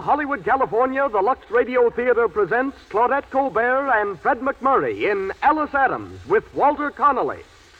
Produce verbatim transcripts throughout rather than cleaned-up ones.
Hollywood, California, the Lux Radio Theater presents Claudette Colbert and Fred MacMurray in Alice Adams with Walter Connolly.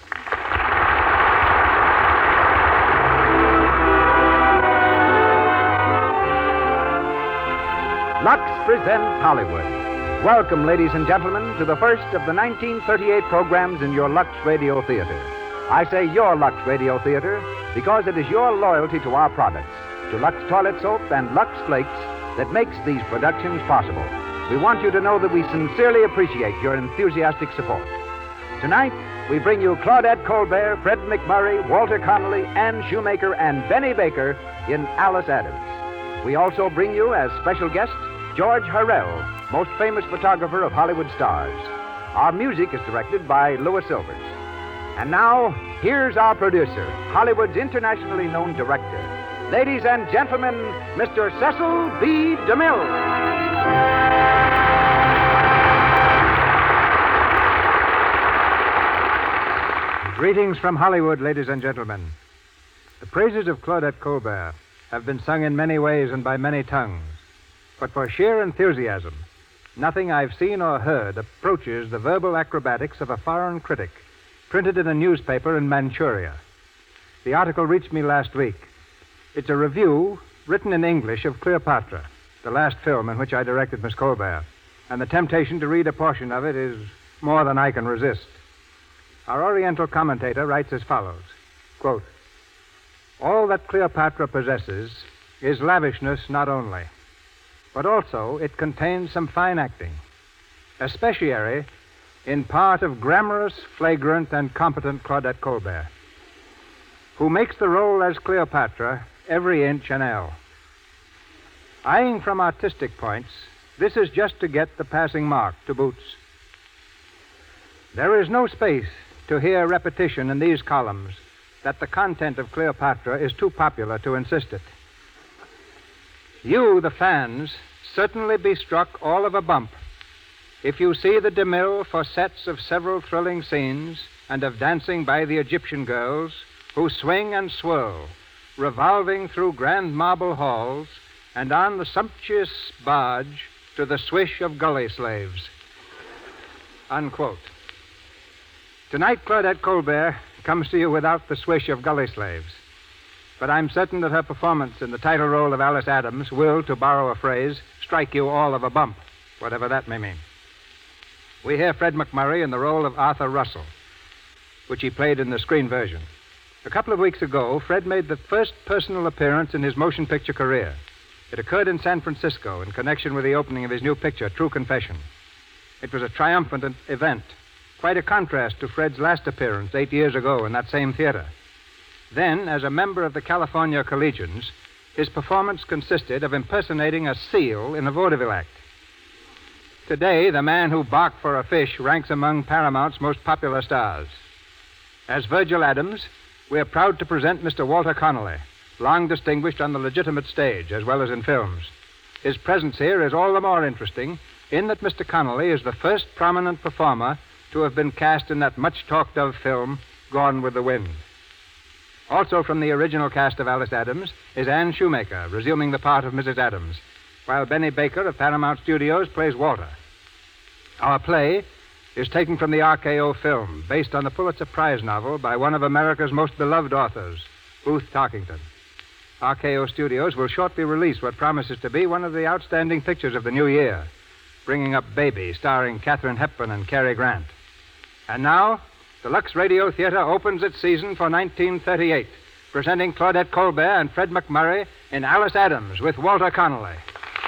Lux presents Hollywood. Welcome, ladies and gentlemen, to the first of the nineteen thirty-eight programs in your Lux Radio Theater. I say your Lux Radio Theater because it is your loyalty to our products, to Lux Toilet Soap and Lux Flakes, that makes these productions possible. We want you to know that we sincerely appreciate your enthusiastic support. Tonight, we bring you Claudette Colbert, Fred MacMurray, Walter Connolly, Ann Shoemaker, and Benny Baker in Alice Adams. We also bring you, as special guest, George Harrell, most famous photographer of Hollywood stars. Our music is directed by Louis Silvers. And now, here's our producer, Hollywood's internationally known director. Ladies and gentlemen, Mister Cecil B. DeMille. Greetings from Hollywood, ladies and gentlemen. The praises of Claudette Colbert have been sung in many ways and by many tongues. But for sheer enthusiasm, nothing I've seen or heard approaches the verbal acrobatics of a foreign critic printed in a newspaper in Manchuria. The article reached me last week. It's a review written in English of Cleopatra, the last film in which I directed Miss Colbert, and the temptation to read a portion of it is more than I can resist. Our Oriental commentator writes as follows, quote, "All that Cleopatra possesses is lavishness not only, but also it contains some fine acting, especially in part of grammarous, flagrant, and competent Claudette Colbert, who makes the role as Cleopatra every inch an ell. Eyeing from artistic points, this is just to get the passing mark to boots. There is no space to hear repetition in these columns that the content of Cleopatra is too popular to insist it. You, the fans, certainly be struck all of a bump if you see the DeMille for sets of several thrilling scenes and of dancing by the Egyptian girls who swing and swirl, revolving through grand marble halls and on the sumptuous barge to the swish of gully slaves." Unquote. Tonight, Claudette Colbert comes to you without the swish of gully slaves. But I'm certain that her performance in the title role of Alice Adams will, to borrow a phrase, strike you all of a bump, whatever that may mean. We hear Fred MacMurray in the role of Arthur Russell, which he played in the screen version. A couple of weeks ago, Fred made the first personal appearance in his motion picture career. It occurred in San Francisco in connection with the opening of his new picture, True Confession. It was a triumphant event, quite a contrast to Fred's last appearance eight years ago in that same theater. Then, as a member of the California Collegians, his performance consisted of impersonating a seal in a vaudeville act. Today, the man who barked for a fish ranks among Paramount's most popular stars. As Virgil Adams, we are proud to present Mister Walter Connolly, long distinguished on the legitimate stage as well as in films. His presence here is all the more interesting in that Mister Connolly is the first prominent performer to have been cast in that much-talked-of film, Gone with the Wind. Also from the original cast of Alice Adams is Ann Shoemaker, resuming the part of Missus Adams, while Benny Baker of Paramount Studios plays Walter. Our play is taken from the R K O film, based on the Pulitzer Prize novel by one of America's most beloved authors, Booth Tarkington. R K O Studios will shortly release what promises to be one of the outstanding pictures of the new year, Bringing Up Baby, starring Katharine Hepburn and Cary Grant. And now, the Lux Radio Theater opens its season for nineteen thirty-eight, presenting Claudette Colbert and Fred MacMurray in Alice Adams with Walter Connolly.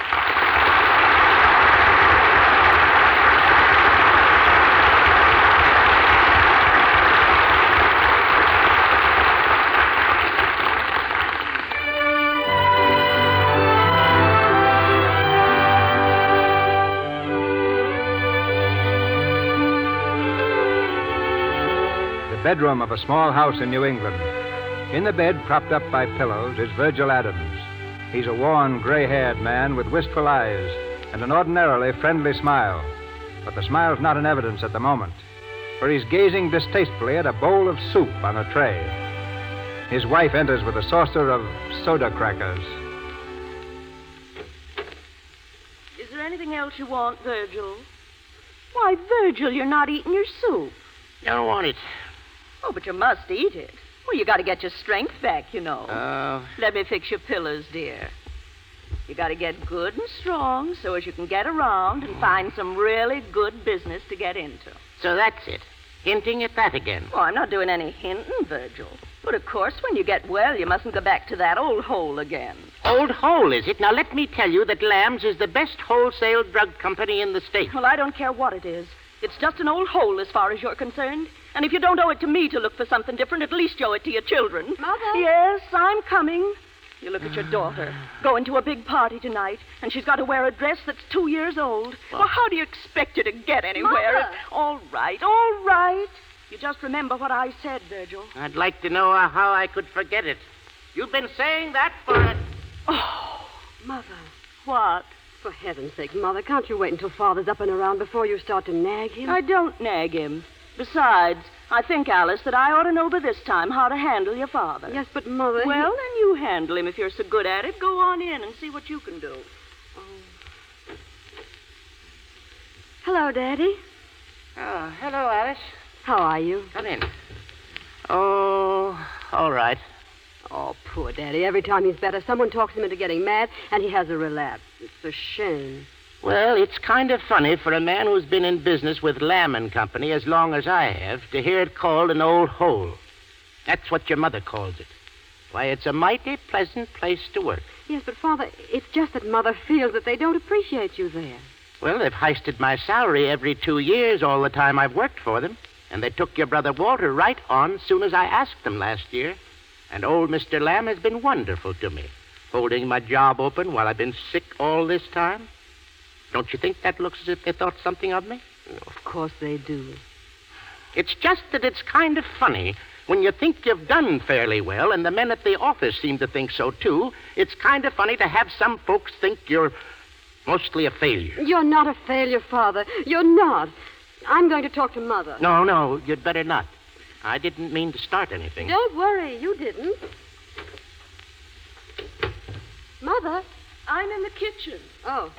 Bedroom of a small house in New England. In the bed, propped up by pillows, is Virgil Adams. He's a worn, gray-haired man with wistful eyes and an ordinarily friendly smile. But the smile's not in evidence at the moment, for he's gazing distastefully at a bowl of soup on a tray. His wife enters with a saucer of soda crackers. anything else you want, Virgil? Why, Virgil, you're not eating your soup. Don't want it. Oh, but you must eat it. Well, you got to get your strength back, you know. Oh. Let me fix your pillows, dear. You got to get good and strong so as you can get around and find some really good business to get into. So that's it. Hinting at that again. Oh, I'm not doing any hinting, Virgil. But, of course, when you get well, you mustn't go back to that old hole again. Old hole, is it? Now, let me tell you that Lamb's is the best wholesale drug company in the state. Well, I don't care what it is. It's just an old hole as far as you're concerned. And if you don't owe it to me to look for something different, at least owe it to your children. Mother? Yes, I'm coming. You look at your daughter. Going to a big party tonight, and she's got to wear a dress that's two years old. Well, how do you expect her to get anywhere? Mother. All right, all right. You just remember what I said, Virgil. I'd like to know uh, how I could forget it. You've been saying that for a... Oh, Mother, what? for heaven's sake, Mother, can't you wait until Father's up and around before you start to nag him? I don't nag him. Besides, I think, Alice, that I ought to know by this time how to handle your father. Yes, but Mother... he- Well, then you handle him if you're so good at it. Go on in and see what you can do. Hello, Daddy. Oh, hello, Alice. How are you? Come in. Oh, all right. Oh, poor Daddy. Every time he's better, someone talks him into getting mad, and he has a relapse. It's a shame. Well, it's kind of funny for a man who's been in business with Lamb and Company as long as I have to hear it called an old hole. That's what your mother calls it. Why, it's a mighty pleasant place to work. Yes, but, Father, it's just that Mother feels that they don't appreciate you there. Well, they've heisted my salary every two years all the time I've worked for them. And they took your brother Walter right on as soon as I asked them last year. And old Mister Lamb has been wonderful to me, holding my job open while I've been sick all this time. Don't you think that looks as if they thought something of me? Of course they do. It's just that it's kind of funny. When you think you've done fairly well, and the men at the office seem to think so, too, it's kind of funny to have some folks think you're mostly a failure. You're not a failure, Father. You're not. I'm going to talk to Mother. No, no, you'd better not. I didn't mean to start anything. Don't worry. You didn't. Mother? I'm in the kitchen. Oh.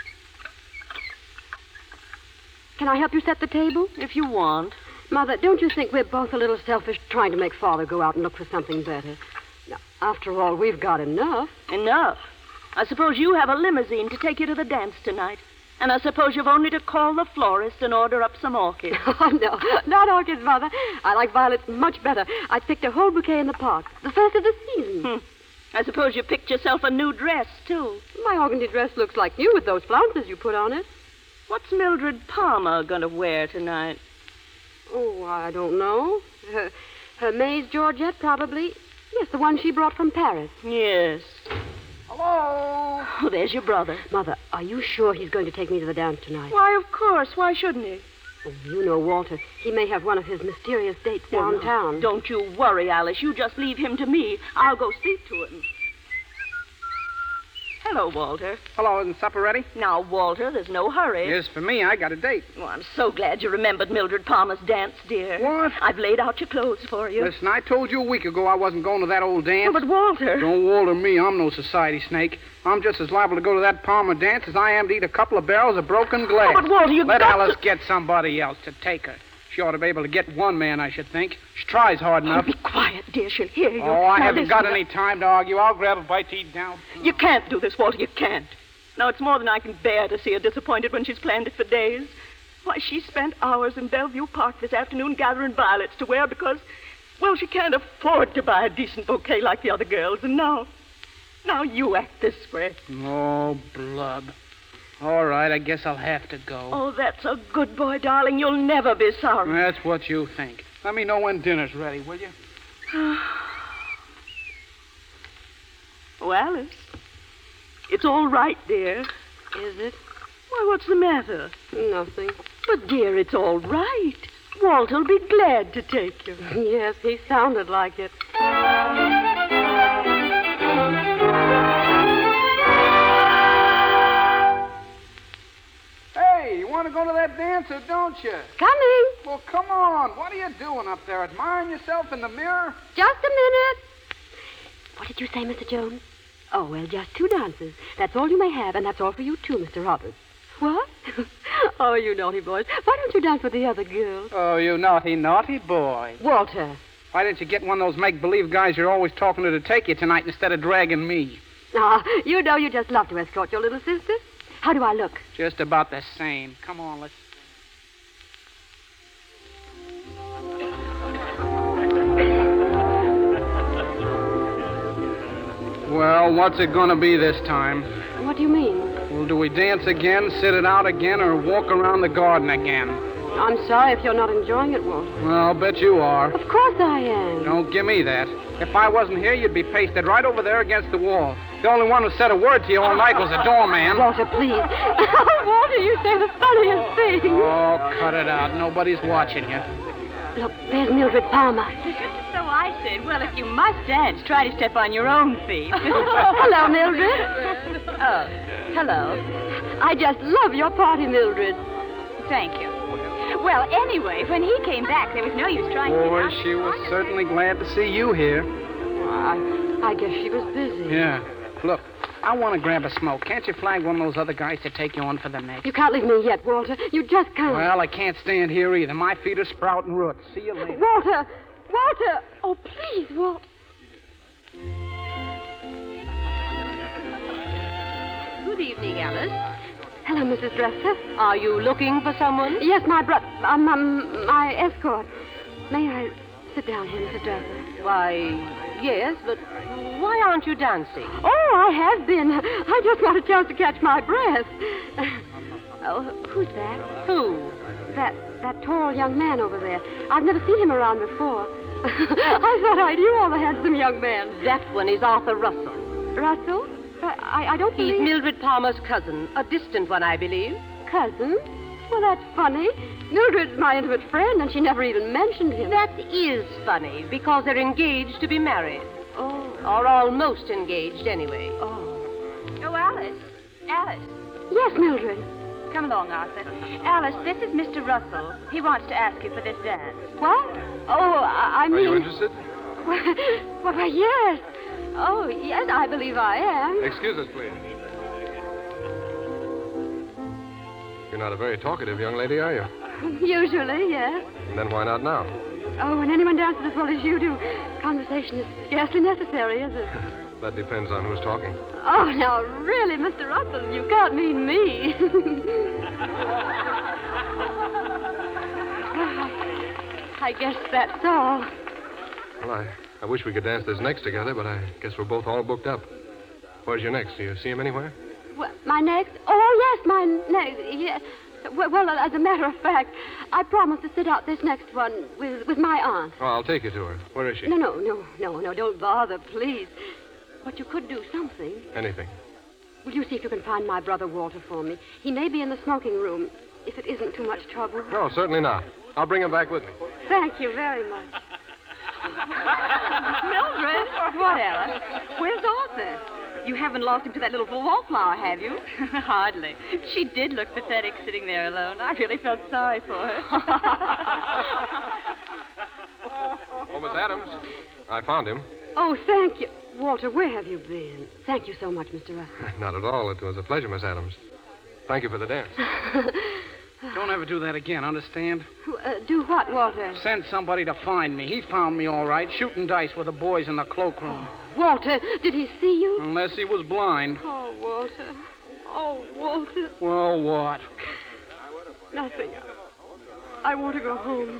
Can I help you set the table? If you want. Mother, don't you think we're both a little selfish trying to make Father go out and look for something better? Now, after all, we've got enough. Enough. I suppose you have a limousine to take you to the dance tonight. And I suppose you've only to call the florist and order up some orchids. Oh, no. Not orchids, Mother. I like violets much better. I picked a whole bouquet in the park. The first of the season. Hmm. I suppose you picked yourself a new dress, too. My organdy dress looks like new with those flounces you put on it. What's Mildred Palmer going to wear tonight? Oh, I don't know. Her, her Maze Georgette, probably. Yes, the one she brought from Paris. Yes. Hello? Oh, there's your brother. Mother, are you sure he's going to take me to the dance tonight? Why, of course. Why shouldn't he? Oh, you know Walter. He may have one of his mysterious dates Well, downtown. Don't you worry, Alice. You just leave him to me. I'll go speak to him. Hello, Walter. Hello, isn't supper ready? Now, Walter, there's no hurry. Yes, for me, I got a date. Oh, I'm so glad you remembered Mildred Palmer's dance, dear. What? I've laid out your clothes for you. Listen, I told you a week ago I wasn't going to that old dance. Oh, but Walter. Don't Walter me. I'm no society snake. I'm just as liable to go to that Palmer dance as I am to eat a couple of barrels of broken glass. Oh, but Walter, you've Let got Alice to... get somebody else to take her. She ought to be able to get one man, I should think. She tries hard Oh, enough. be quiet, dear. She'll hear you. Oh, I Now, haven't listen, got now- any time to argue. I'll grab a bite to eat down. You can't do this, Walter. You can't. Now, it's more than I can bear to see her disappointed when she's planned it for days. Why, she spent hours in Bellevue Park this afternoon gathering violets to wear because, well, she can't afford to buy a decent bouquet like the other girls. And now, now you act this way. Oh, blub. All right, I guess I'll have to go. Oh, that's a good boy, darling. You'll never be sorry. That's what you think. Let me know when dinner's ready, will you? Oh, Alice. It's all right, dear. Is it? Why, what's the matter? Nothing. But, dear, it's all right. Walter'll be glad to take you. Yes, he sounded like it. Hey, you want to go to that dance or don't you? Coming. Well, come on. What are you doing up there? Admiring yourself in the mirror? Just a minute. What did you say, Mister Jones? Oh, well, just two dances. That's all you may have, and that's all for you, too, Mister Roberts. What? Oh, you naughty boys. Why don't you dance with the other girls? Oh, you naughty, naughty boy. Walter. Why didn't you get one of those make-believe guys you're always talking to to take you tonight instead of dragging me? Ah, you know you just love to escort your little sister. How do I look? Just about the same. Come on, let's... Well, what's it going to be this time? What do you mean? Well, do we dance again, sit it out again, or walk around the garden again? I'm sorry if you're not enjoying it, Walter. Well, I'll bet you are. Of course I am. Don't give me that. If I wasn't here, you'd be pasted right over there against the wall. The only one who said a word to you all night was the doorman. Walter, please. Walter, you say the funniest thing. Oh, cut it out. Nobody's watching you. Look, there's Mildred Palmer. So I said, well, if you must dance, try to step on your own feet. Hello, Mildred. Oh, hello. I just love your party, Mildred. Thank you. Well, anyway, when he came back, there was no use trying to... Boy, she was certainly glad to see you here. I, I guess she was busy. Yeah. Look, I want to grab a smoke. Can't you flag one of those other guys to take you on for the next? You can't leave me yet, Walter. You just can't. Well, I can't stand here either. My feet are sprouting roots. See you later. Walter! Walter! Oh, please, Walter. Good evening, Alice. Hello, Missus Dresser. Are you looking for someone? Yes, my bro... Um, um, my escort. May I sit down here, Missus Dresser? Why, yes, but why aren't you dancing? Oh, I have been. I just want a chance to catch my breath. Oh, who's that? Who? That that tall young man over there. I've never seen him around before. I thought I knew all the handsome young men. That one is Arthur Russell. Russell? I, I don't He's believe... Mildred Palmer's cousin, a distant one, I believe. Cousin? Well, that's funny. Mildred's my intimate friend, and she never even mentioned him. That is funny, because they're engaged to be married. Oh. Or almost engaged, anyway. Oh. Oh, Alice. Alice. Yes, Mildred. Come along, Arthur. Alice, this is Mister Russell. He wants to ask you for this dance. What? Oh, I, I mean... Are you interested? Well, well, yes. Oh, yes, I believe I am. Excuse us, please. You're not a very talkative young lady, are you? Usually, yes. And then why not now? Oh, when anyone dances as well as you do, conversation is scarcely necessary, is it? That depends on who's talking. Oh, now, really, Mister Russell, you can't mean me. I guess that's all. Well, I, I wish we could dance this next together, but I guess we're both all booked up. Where's your next? Do you see him anywhere? Well, my next? Oh, yes, my next. Yes. Well, well, as a matter of fact, I promised to sit out this next one with, with my aunt. Oh, I'll take you to her. Where is she? No, no, no, no, no, don't bother, please. But you could do something. Anything. Will you see if you can find my brother Walter for me? He may be in the smoking room, if it isn't too much trouble. No, certainly not. I'll bring him back with me. Thank you very much. Mildred? What, Alice? Where's Arthur? You haven't lost him to that little wallflower, have you? Hardly. She did look pathetic sitting there alone. I really felt sorry for her. Oh, Miss Adams. I found him. Oh, thank you. Walter, where have you been? Thank you so much, Mister Russell. Not at all. It was a pleasure, Miss Adams. Thank you for the dance. Don't ever do that again, understand? Uh, do what, Walter? Send somebody to find me. He found me all right, shooting dice with the boys in the cloakroom. Walter, did he see you? Unless he was blind. Oh, Walter. Oh, Walter. Well, what? Nothing. I want to go home.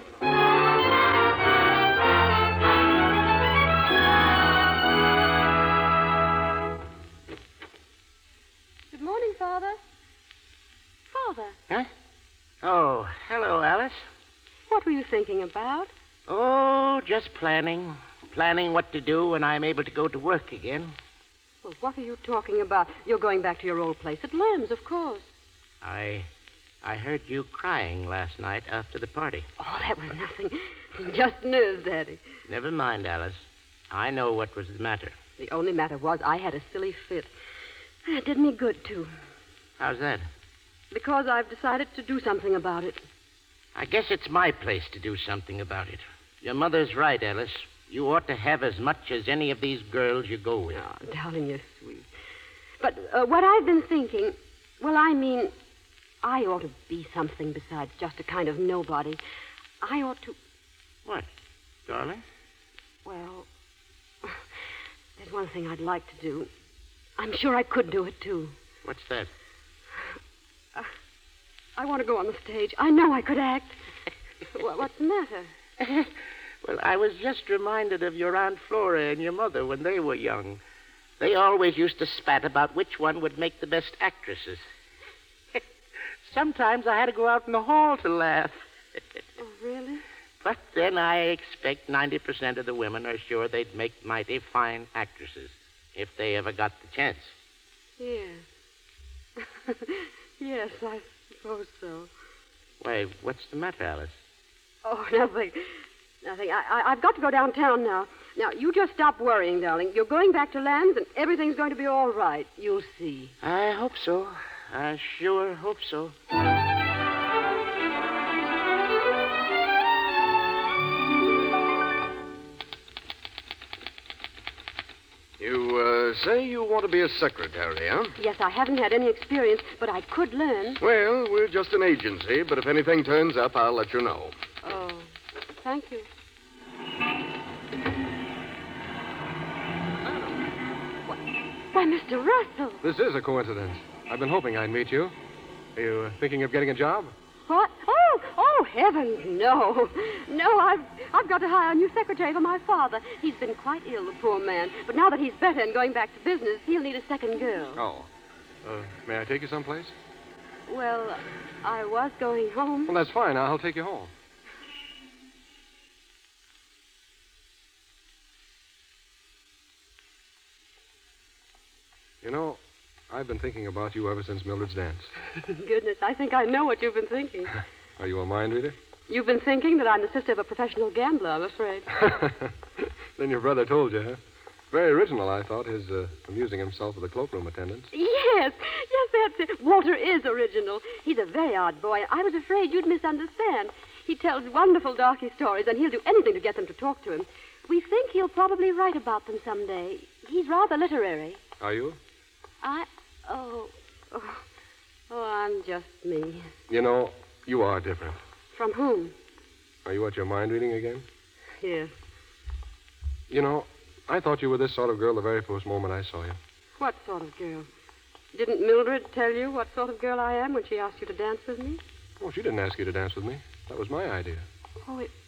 Good morning, Father. Father. Huh? Oh, hello, Alice. What were you thinking about? Oh, just planning. Planning what to do when I'm able to go to work again. Well, what are you talking about? You're going back to your old place at Lamb's, of course. I I heard you crying last night after the party. Oh, that was nothing. Just nerves, Daddy. Never mind, Alice. I know what was the matter. The only matter was I had a silly fit. It did me good, too. How's that? Because I've decided to do something about it. I guess it's my place to do something about it. Your mother's right, Alice. You ought to have as much as any of these girls you go with. Oh, darling, you're sweet. But uh, what I've been thinking, well, I mean, I ought to be something besides just a kind of nobody. I ought to... What, darling? Well, there's one thing I'd like to do. I'm sure I could do it, too. What's that? Uh, I want to go on the stage. I know I could act. What, what's the matter? Well, I was just reminded of your Aunt Flora and your mother when they were young. They always used to spat about which one would make the best actresses. Sometimes I had to go out in the hall to laugh. Oh, really? But then I expect ninety percent of the women are sure they'd make mighty fine actresses if they ever got the chance. Yes. Yes, I suppose so. Why, what's the matter, Alice? Oh, nothing. Nothing. I, I, I've got to go downtown now. Now, you just stop worrying, darling. You're going back to Lamb's, and everything's going to be all right. You'll see. I hope so. I sure hope so. You uh, say you want to be a secretary, huh? Yes, I haven't had any experience, but I could learn. Well, we're just an agency, but if anything turns up, I'll let you know. Oh, thank you. Why, Mister Russell. This is a coincidence. I've been hoping I'd meet you. Are you uh, thinking of getting a job? What? Oh, oh, heavens, no. No, I've, I've got to hire a new secretary for my father. He's been quite ill, the poor man. But now that he's better and going back to business, he'll need a second girl. Oh. Uh, may I take you someplace? Well, I was going home. Well, that's fine. I'll take you home. You know, I've been thinking about you ever since Mildred's dance. Goodness, I think I know what you've been thinking. Are you a mind reader? You've been thinking that I'm the sister of a professional gambler, I'm afraid. Then your brother told you, huh? Very original, I thought, his uh, amusing himself with the cloakroom attendants. Yes, yes, that's it. Walter is original. He's a very odd boy. I was afraid you'd misunderstand. He tells wonderful darky stories, and he'll do anything to get them to talk to him. We think he'll probably write about them someday. He's rather literary. Are you? I... Oh... Oh, oh I'm just me. You know, you are different. From whom? Are you at your mind reading again? Yes. You know, I thought you were this sort of girl the very first moment I saw you. What sort of girl? Didn't Mildred tell you what sort of girl I am when she asked you to dance with me? Oh, she didn't ask you to dance with me. That was my idea. Oh, it...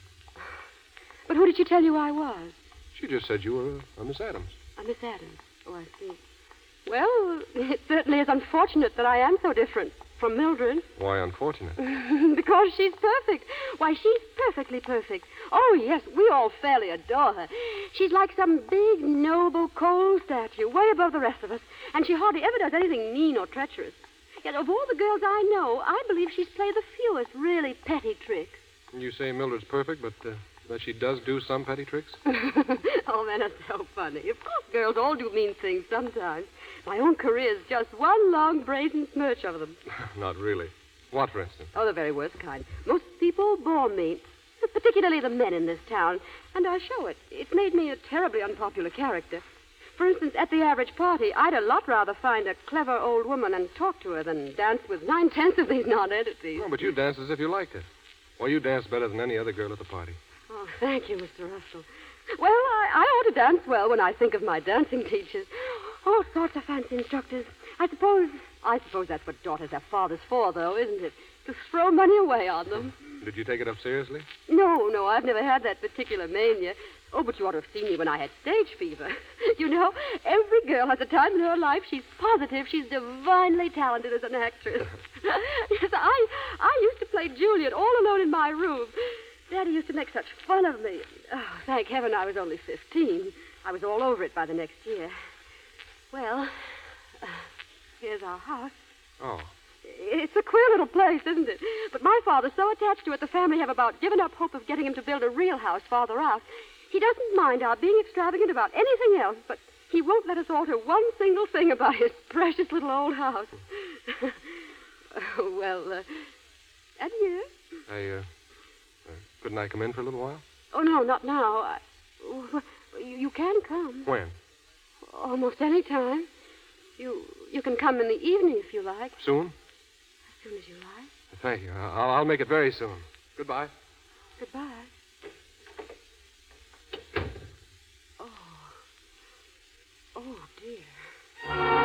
But who did she tell you I was? She just said you were a Miss Adams. A Miss Adams. Oh, I see. Well, it certainly is unfortunate that I am so different from Mildred. Why unfortunate? Because she's perfect. Why, she's perfectly perfect. Oh, yes, we all fairly adore her. She's like some big, noble, cold statue, way above the rest of us. And she hardly ever does anything mean or treacherous. Yet of all the girls I know, I believe she's played the fewest really petty tricks. You say Mildred's perfect, but uh, that she does do some petty tricks? Oh, men are so funny. Of course, girls all do mean things sometimes. My own career's just one long brazen smirch of them. Not really. What, for instance? Oh, the very worst kind. Most people bore me, particularly the men in this town, and I show it. It's made me a terribly unpopular character. For instance, at the average party, I'd a lot rather find a clever old woman and talk to her than dance with nine-tenths of these non-entities. No, but you danced as if you liked it. Well, you danced better than any other girl at the party. Oh, thank you, Mister Russell. Well, I, I ought to dance well when I think of my dancing teachers. All sorts of fancy instructors. I suppose, I suppose that's what daughters have fathers for, though, isn't it? To throw money away on them. Did you take it up seriously? No, no, I've never had that particular mania. Oh, but you ought to have seen me when I had stage fever. You know, every girl has a time in her life she's positive she's divinely talented as an actress. Yes, I, I used to play Juliet all alone in my room. Daddy used to make such fun of me. Oh, thank heaven I was only fifteen. I was all over it by the next year. Well, uh, here's our house. Oh. It's a queer little place, isn't it? But my father's so attached to it, the family have about given up hope of getting him to build a real house farther out. He doesn't mind our being extravagant about anything else, but he won't let us alter one single thing about his precious little old house. Oh, well, uh, adieu. I, uh, uh, couldn't I come in for a little while? Oh, no, not now. I, well, you, you can come. When? Almost any time. You, you can come in the evening if you like. Soon? soon as you like. Thank you. I'll, I'll make it very soon. Goodbye. Goodbye. Oh. Oh, dear.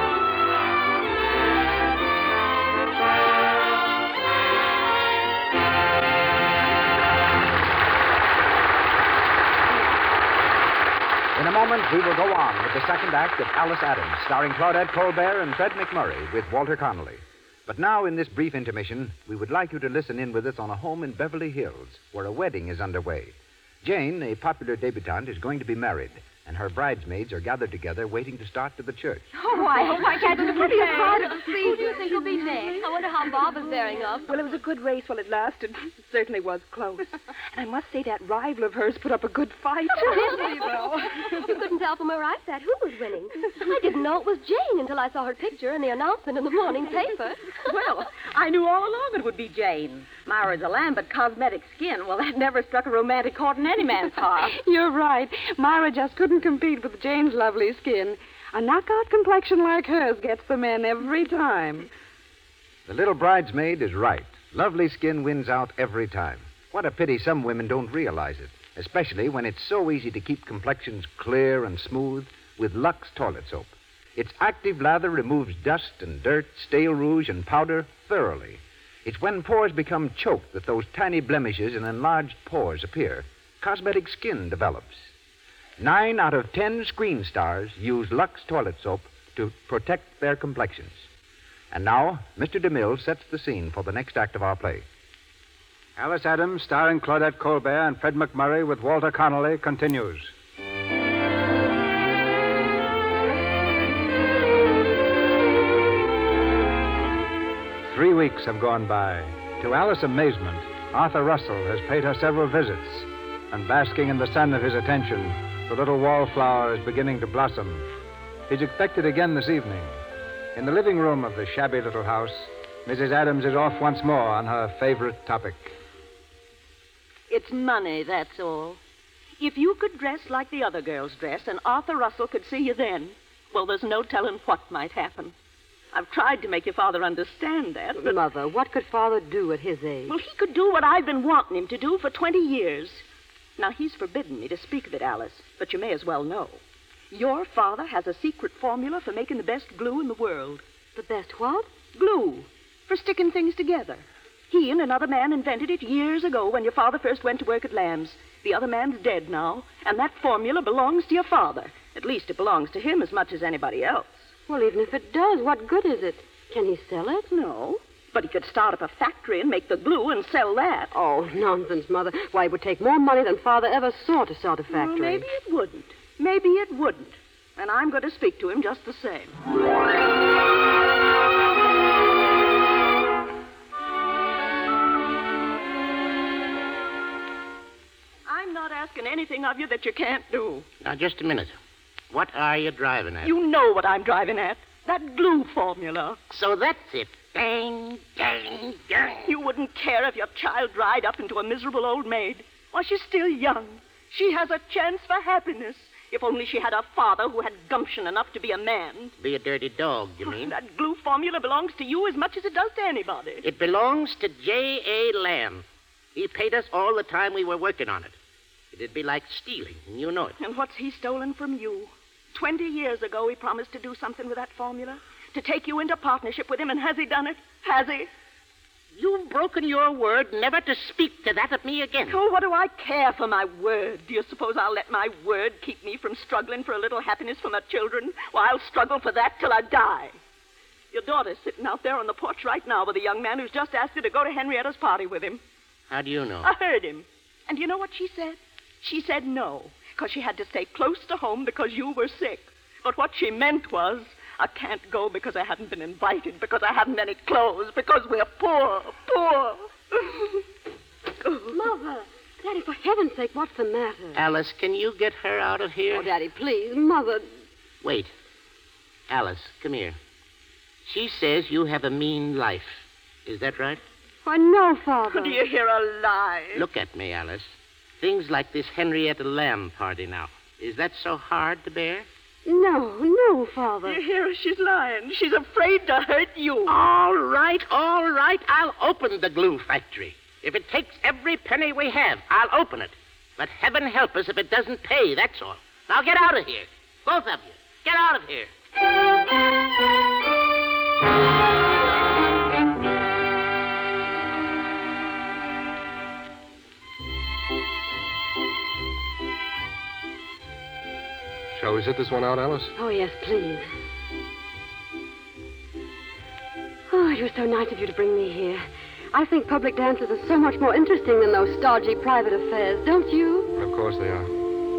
In a moment, we will go on with the second act of Alice Adams, starring Claudette Colbert and Fred McMurray with Walter Connolly. But now, in this brief intermission, we would like you to listen in with us on a home in Beverly Hills, where a wedding is underway. Jane, a popular debutante, is going to be married, and her bridesmaids are gathered together waiting to start to the church. Oh, I hope I catch the prettiest part of the season. Who do you think will be next? I wonder how Bob is bearing up. Well, it was a good race while it lasted. It certainly was close. And I must say that rival of hers put up a good fight. Did she, though? You couldn't tell from where I sat who was winning. I didn't know it was Jane until I saw her picture in the announcement in the morning paper. Well, I knew all along it would be Jane. Myra's a lamb, but cosmetic skin, well, that never struck a romantic chord in any man's heart. You're right. Myra just couldn't compete with Jane's lovely skin. A knockout complexion like hers gets the men every time. The little bridesmaid is right. Lovely skin wins out every time. What a pity some women don't realize it, especially when it's so easy to keep complexions clear and smooth with Lux toilet soap. Its active lather removes dust and dirt, stale rouge, and powder thoroughly. It's when pores become choked that those tiny blemishes and enlarged pores appear. Cosmetic skin develops. Nine out of ten screen stars use Lux toilet soap to protect their complexions. And now, Mister DeMille sets the scene for the next act of our play. Alice Adams, starring Claudette Colbert and Fred McMurray with Walter Connolly, continues. Three weeks have gone by. To Alice's amazement, Arthur Russell has paid her several visits, and basking in the sun of his attention, the little wallflower is beginning to blossom. He's expected again this evening. In the living room of the shabby little house, Missus Adams is off once more on her favorite topic. It's money, that's all. If you could dress like the other girls dress and Arthur Russell could see you then, well, there's no telling what might happen. I've tried to make your father understand that, but... Mother, what could Father do at his age? Well, he could do what I've been wanting him to do for twenty years. Now, he's forbidden me to speak of it, Alice, but you may as well know. Your father has a secret formula for making the best glue in the world. The best what? Glue. For sticking things together. He and another man invented it years ago when your father first went to work at Lamb's. The other man's dead now, and that formula belongs to your father. At least it belongs to him as much as anybody else. Well, even if it does, what good is it? Can he sell it? No. But he could start up a factory and make the glue and sell that. Oh, nonsense, Mother. Why, it would take more money than Father ever saw to start a factory. Well, maybe it wouldn't. Maybe it wouldn't. And I'm going to speak to him just the same. I'm not asking anything of you that you can't do. Now, just a minute. What are you driving at? You know what I'm driving at. That glue formula. So that's it. Dang, dang, dang. You wouldn't care if your child dried up into a miserable old maid. Why, she's still young. She has a chance for happiness. If only she had a father who had gumption enough to be a man. Be a dirty dog, you mean? That glue formula belongs to you as much as it does to anybody. It belongs to J A. Lamb. He paid us all the time we were working on it. It'd be like stealing, and you know it. And what's he stolen from you? Twenty years ago, he promised to do something with that formula. To take you into partnership with him, and has he done it? Has he? You've broken your word never to speak to that of me again. Oh, what do I care for my word? Do you suppose I'll let my word keep me from struggling for a little happiness for my children? Well, I'll struggle for that till I die. Your daughter's sitting out there on the porch right now with a young man who's just asked her to go to Henrietta's party with him. How do you know? I heard him. And you know what she said? She said no, because she had to stay close to home because you were sick. But what she meant was, I can't go because I haven't been invited, because I haven't any clothes, because we're poor, poor. Mother, Daddy, for heaven's sake, what's the matter? Alice, can you get her out of here? Oh, Daddy, please. Mother. Wait. Alice, come here. She says you have a mean life. Is that right? Why, no, Father. Do you hear a lie? Look at me, Alice. Things like this Henrietta Lamb party now. Is that so hard to bear? No, no, Father. You hear her? She's lying. She's afraid to hurt you. All right, all right. I'll open the glue factory. If it takes every penny we have, I'll open it. But heaven help us if it doesn't pay, that's all. Now get out of here. Both of you. Get out of here. Shall we sit this one out, Alice? Oh, yes, please. Oh, it was so nice of you to bring me here. I think public dances are so much more interesting than those stodgy private affairs, don't you? Of course they are.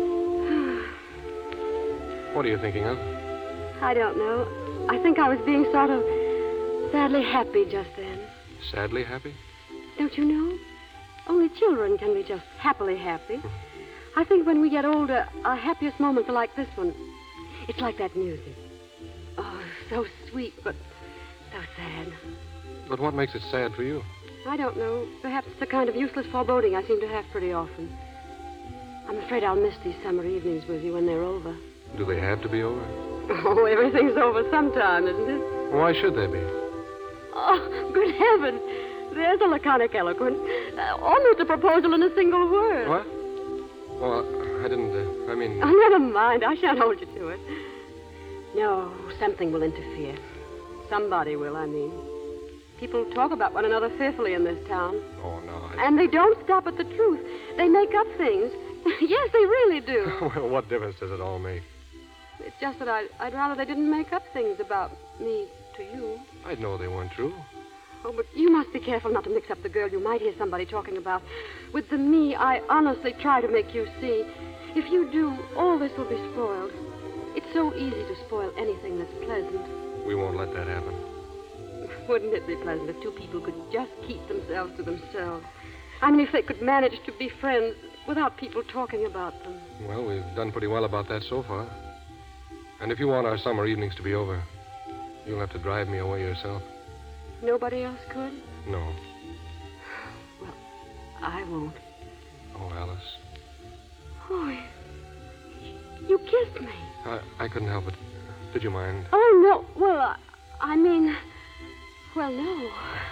What are you thinking of? I don't know. I think I was being sort of sadly happy just then. Sadly happy? Don't you know? Only children can be just happily happy. I think when we get older, our happiest moments are like this one. It's like that music. Oh, so sweet, but so sad. But what makes it sad for you? I don't know. Perhaps it's the kind of useless foreboding I seem to have pretty often. I'm afraid I'll miss these summer evenings with you when they're over. Do they have to be over? Oh, everything's over sometime, isn't it? Why should they be? Oh, good heavens. There's a laconic eloquence. Uh, almost a proposal in a single word. What? Well, I didn't, uh, I mean... Oh, never mind. I shan't hold you to it. No, something will interfere. Somebody will, I mean. People talk about one another fearfully in this town. Oh, no. I... And they don't stop at the truth. They make up things. Yes, they really do. Well, what difference does it all make? It's just that I'd, I'd rather they didn't make up things about me to you. I'd know they weren't true. Oh, but you must be careful not to mix up the girl you might hear somebody talking about with the me I honestly try to make you see. If you do, all this will be spoiled. It's so easy to spoil anything that's pleasant. We won't let that happen. Wouldn't it be pleasant if two people could just keep themselves to themselves? I mean, if they could manage to be friends without people talking about them. Well, we've done pretty well about that so far. And if you want our summer evenings to be over, you'll have to drive me away yourself. Nobody else could? No. Well, I won't. Oh, Alice. Oh, you kissed me. I, I couldn't help it. Did you mind? Oh, no. Well, I, I mean, well, no.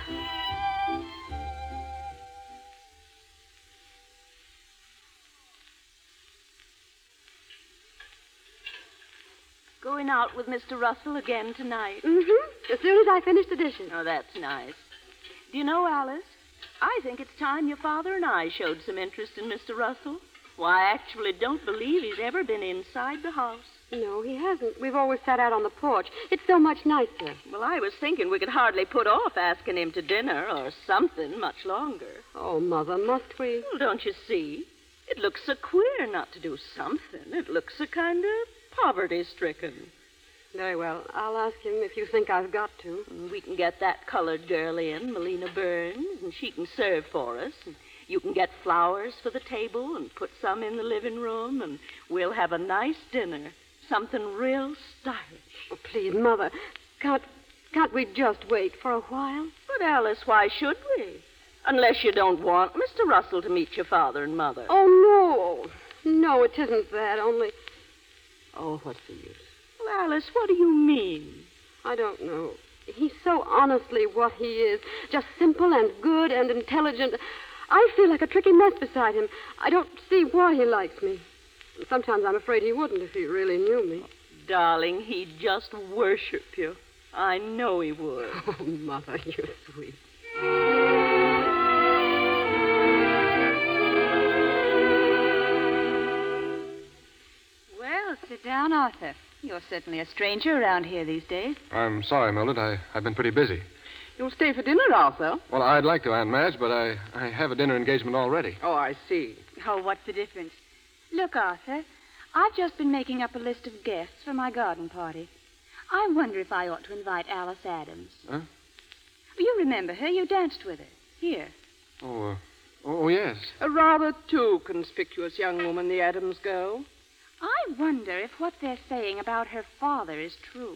Going out with Mister Russell again tonight? Mm-hmm. As soon as I finish the dishes. Oh, that's nice. Do you know, Alice, I think it's time your father and I showed some interest in Mister Russell. Why, I actually don't believe he's ever been inside the house. No, he hasn't. We've always sat out on the porch. It's so much nicer. Well, I was thinking we could hardly put off asking him to dinner or something much longer. Oh, Mother, must we? Well, don't you see? It looks so queer not to do something. It looks so kind of poverty-stricken. Very well. I'll ask him if you think I've got to. We can get that colored girl in, Melina Burns, and she can serve for us. And you can get flowers for the table and put some in the living room, and we'll have a nice dinner. Something real stylish. Oh, please, Mother, can't, can't we just wait for a while? But, Alice, why should we? Unless you don't want Mister Russell to meet your father and mother. Oh, no. No, it isn't that, only... Oh, what's the use? Well, Alice, what do you mean? I don't know. He's so honestly what he is. Just simple and good and intelligent. I feel like a tricky mess beside him. I don't see why he likes me. Sometimes I'm afraid he wouldn't if he really knew me. Oh, darling, he'd just worship you. I know he would. Oh, Mother, you're sweet. Well, sit down, Arthur. You're certainly a stranger around here these days. I'm sorry, Mildred. I, I've been pretty busy. You'll stay for dinner, Arthur? Well, I'd like to, Aunt Madge, but I, I have a dinner engagement already. Oh, I see. Oh, what's the difference? Look, Arthur, I've just been making up a list of guests for my garden party. I wonder if I ought to invite Alice Adams. Huh? You remember her. You danced with her. Here. Oh, uh, oh, yes. A rather too conspicuous young woman, the Adams girl. I wonder if what they're saying about her father is true.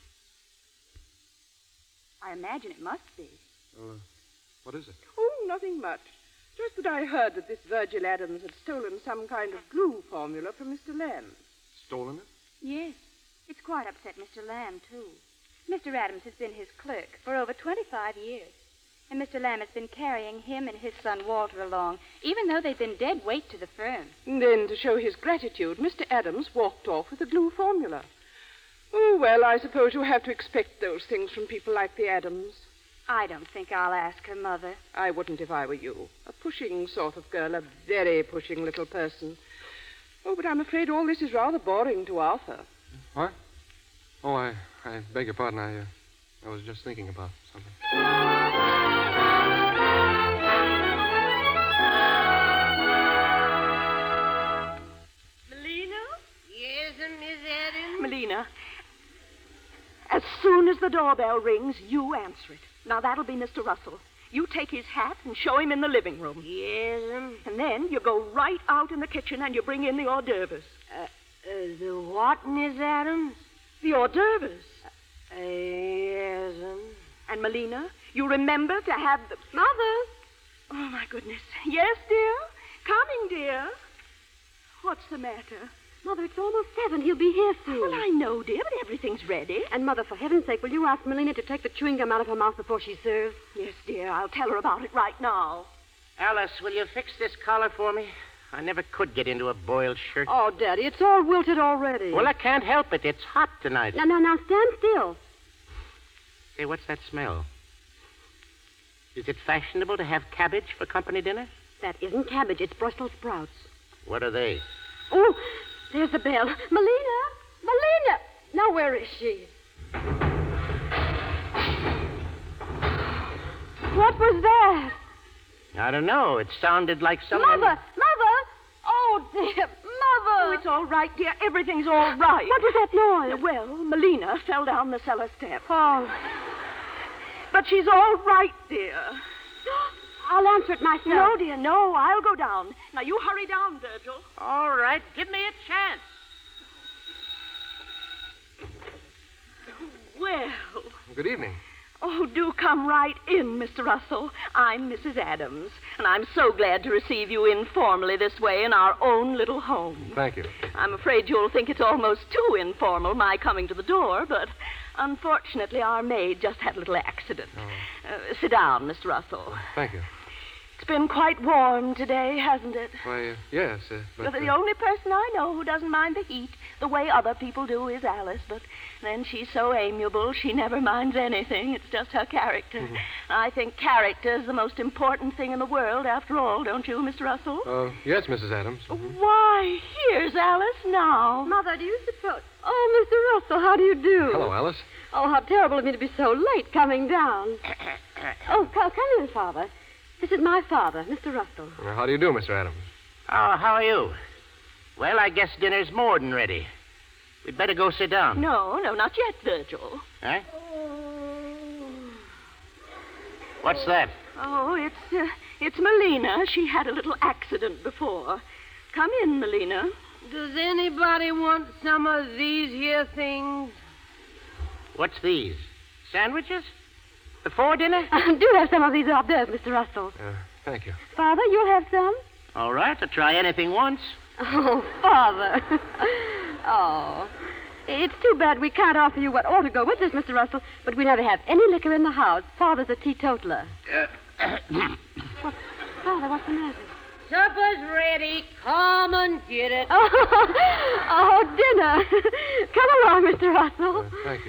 I imagine it must be. Uh, what is it? Oh, nothing much. Just that I heard that this Virgil Adams had stolen some kind of glue formula from Mister Lamb. Stolen it? Yes. quite upset Mister Lamb, too. Mister Adams has been his clerk for over twenty-five years. And Mister Lamb has been carrying him and his son Walter along, even though they've been dead weight to the firm. And then, to show his gratitude, Mister Adams walked off with the glue formula. Oh, well, I suppose you have to expect those things from people like the Adams. I don't think I'll ask her, Mother. I wouldn't if I were you. A pushing sort of girl, a very pushing little person. Oh, but I'm afraid all this is rather boring to Arthur. What? Oh, I, I beg your pardon. I, uh, I was just thinking about something. Melina? Yes, Miss Adams? Melina, as soon as the doorbell rings, you answer it. Now, that'll be Mister Russell. You take his hat and show him in the living room. Yes, um. And then you go right out in the kitchen and you bring in the hors d'oeuvres. Uh, uh, the what, Miss Adams? The hors d'oeuvres. Uh, yes, um. And, Melina, you remember to have the... Mother! Oh, my goodness. Yes, dear? Coming, dear. What's the matter? Mother, it's almost seven. He'll be here soon. Well, I know, dear, but everything's ready. And, Mother, for heaven's sake, will you ask Melina to take the chewing gum out of her mouth before she serves? Yes, dear. I'll tell her about it right now. Alice, will you fix this collar for me? I never could get into a boiled shirt. Oh, Daddy, it's all wilted already. Well, I can't help it. It's hot tonight. Now, now, now, stand still. Hey, what's that smell? Is it fashionable to have cabbage for company dinner? That isn't cabbage. It's Brussels sprouts. What are they? Oh, there's the bell. Melina! Melina! Now, where is she? What was that? I don't know. It sounded like someone... Mother! Mother! Oh, dear. Mother! Oh, it's all right, dear. Everything's all right. What was that noise? Well, Melina fell down the cellar step. Oh. But she's all right, dear. I'll answer it myself. No, dear, no. I'll go down. Now, you hurry down, Virgil. All right. Give me a chance. Well. Good evening. Oh, do come right in, Mister Russell. I'm Missus Adams, and I'm so glad to receive you informally this way in our own little home. Thank you. I'm afraid you'll think it's almost too informal, my coming to the door, but unfortunately our maid just had a little accident. Oh. Uh, sit down, Mister Russell. Thank you. It's been quite warm today, hasn't it? Why, uh, yes, uh, but... Well, the uh, only person I know who doesn't mind the heat the way other people do is Alice, but then she's so amiable she never minds anything. It's just her character. Mhm. I think character is the most important thing in the world, after all, don't you, Mister Russell? Uh, yes, Missus Adams. Mhm. Why, here's Alice now. Mother, do you suppose... Oh, Mister Russell, how do you do? Hello, Alice. Oh, how terrible of me to be so late coming down. Oh, come, come in, Father. This is my father, Mister Russell. Uh, how do you do, Mister Adams? Oh, how are you? Well, I guess dinner's more than ready. We'd better go sit down. No, no, not yet, Virgil. Huh? What's that? Oh, it's, uh, it's Melina. She had a little accident before. Come in, Melina. Does anybody want some of these here things? What's these? Sandwiches? Before dinner? Uh, do have some of these hors d'oeuvres, Mister Russell. Uh, thank you. Father, you'll have some? All right, I'll try anything once. Oh, Father. Oh. It's too bad we can't offer you what ought to go with this, Mister Russell, but we never have any liquor in the house. Father's a teetotaler. What? Father, what's the matter? Supper's ready. Come and get it. Oh, oh dinner. Come along, Mister Russell. Uh, thank you.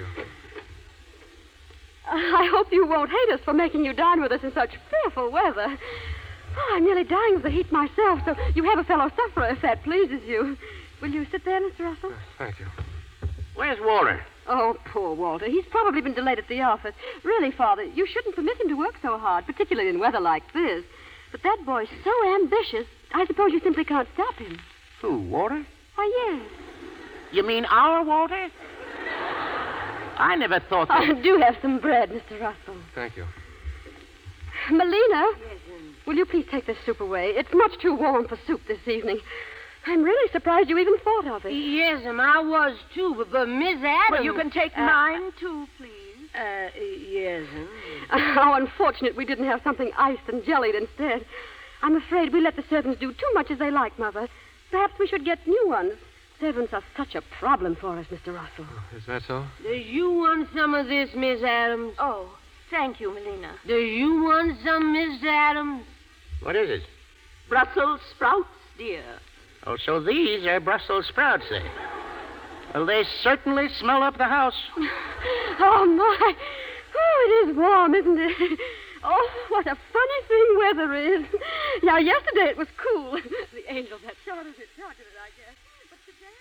Uh, I hope you won't hate us for making you dine with us in such fearful weather. Oh, I'm nearly dying of the heat myself, so you have a fellow sufferer if that pleases you. Will you sit there, Mister Russell? Uh, thank you. Where's Walter? Oh, poor Walter. He's probably been delayed at the office. Really, Father, you shouldn't permit him to work so hard, particularly in weather like this. But that boy's so ambitious, I suppose you simply can't stop him. Who, Walter? Why, yes. You mean our Walter? I never thought that... Oh, do have some bread, Mister Russell. Thank you. Melina, will you please take this soup away? It's much too warm for soup this evening. I'm really surprised you even thought of it. Yes'm, I was too, but, but Miss Adams... Well, you can take uh, mine, too, please. Uh, yes'm. How unfortunate we didn't have something iced and jellied instead. I'm afraid we let the servants do too much as they like, Mother. Perhaps we should get new ones. servants are such a problem for us, Mister Russell. Is that so? Does you want some of this, Miss Adams? Oh, thank you, Melina. Does you want some, Miss Adams? What is it? Brussels sprouts, dear. Oh, so these are Brussels sprouts, eh? Well, they certainly smell up the house. Oh, my. Oh, it is warm, isn't it? Oh, what a funny thing weather is. Now, yesterday it was cool. The angels had started it, started it, I guess. But today,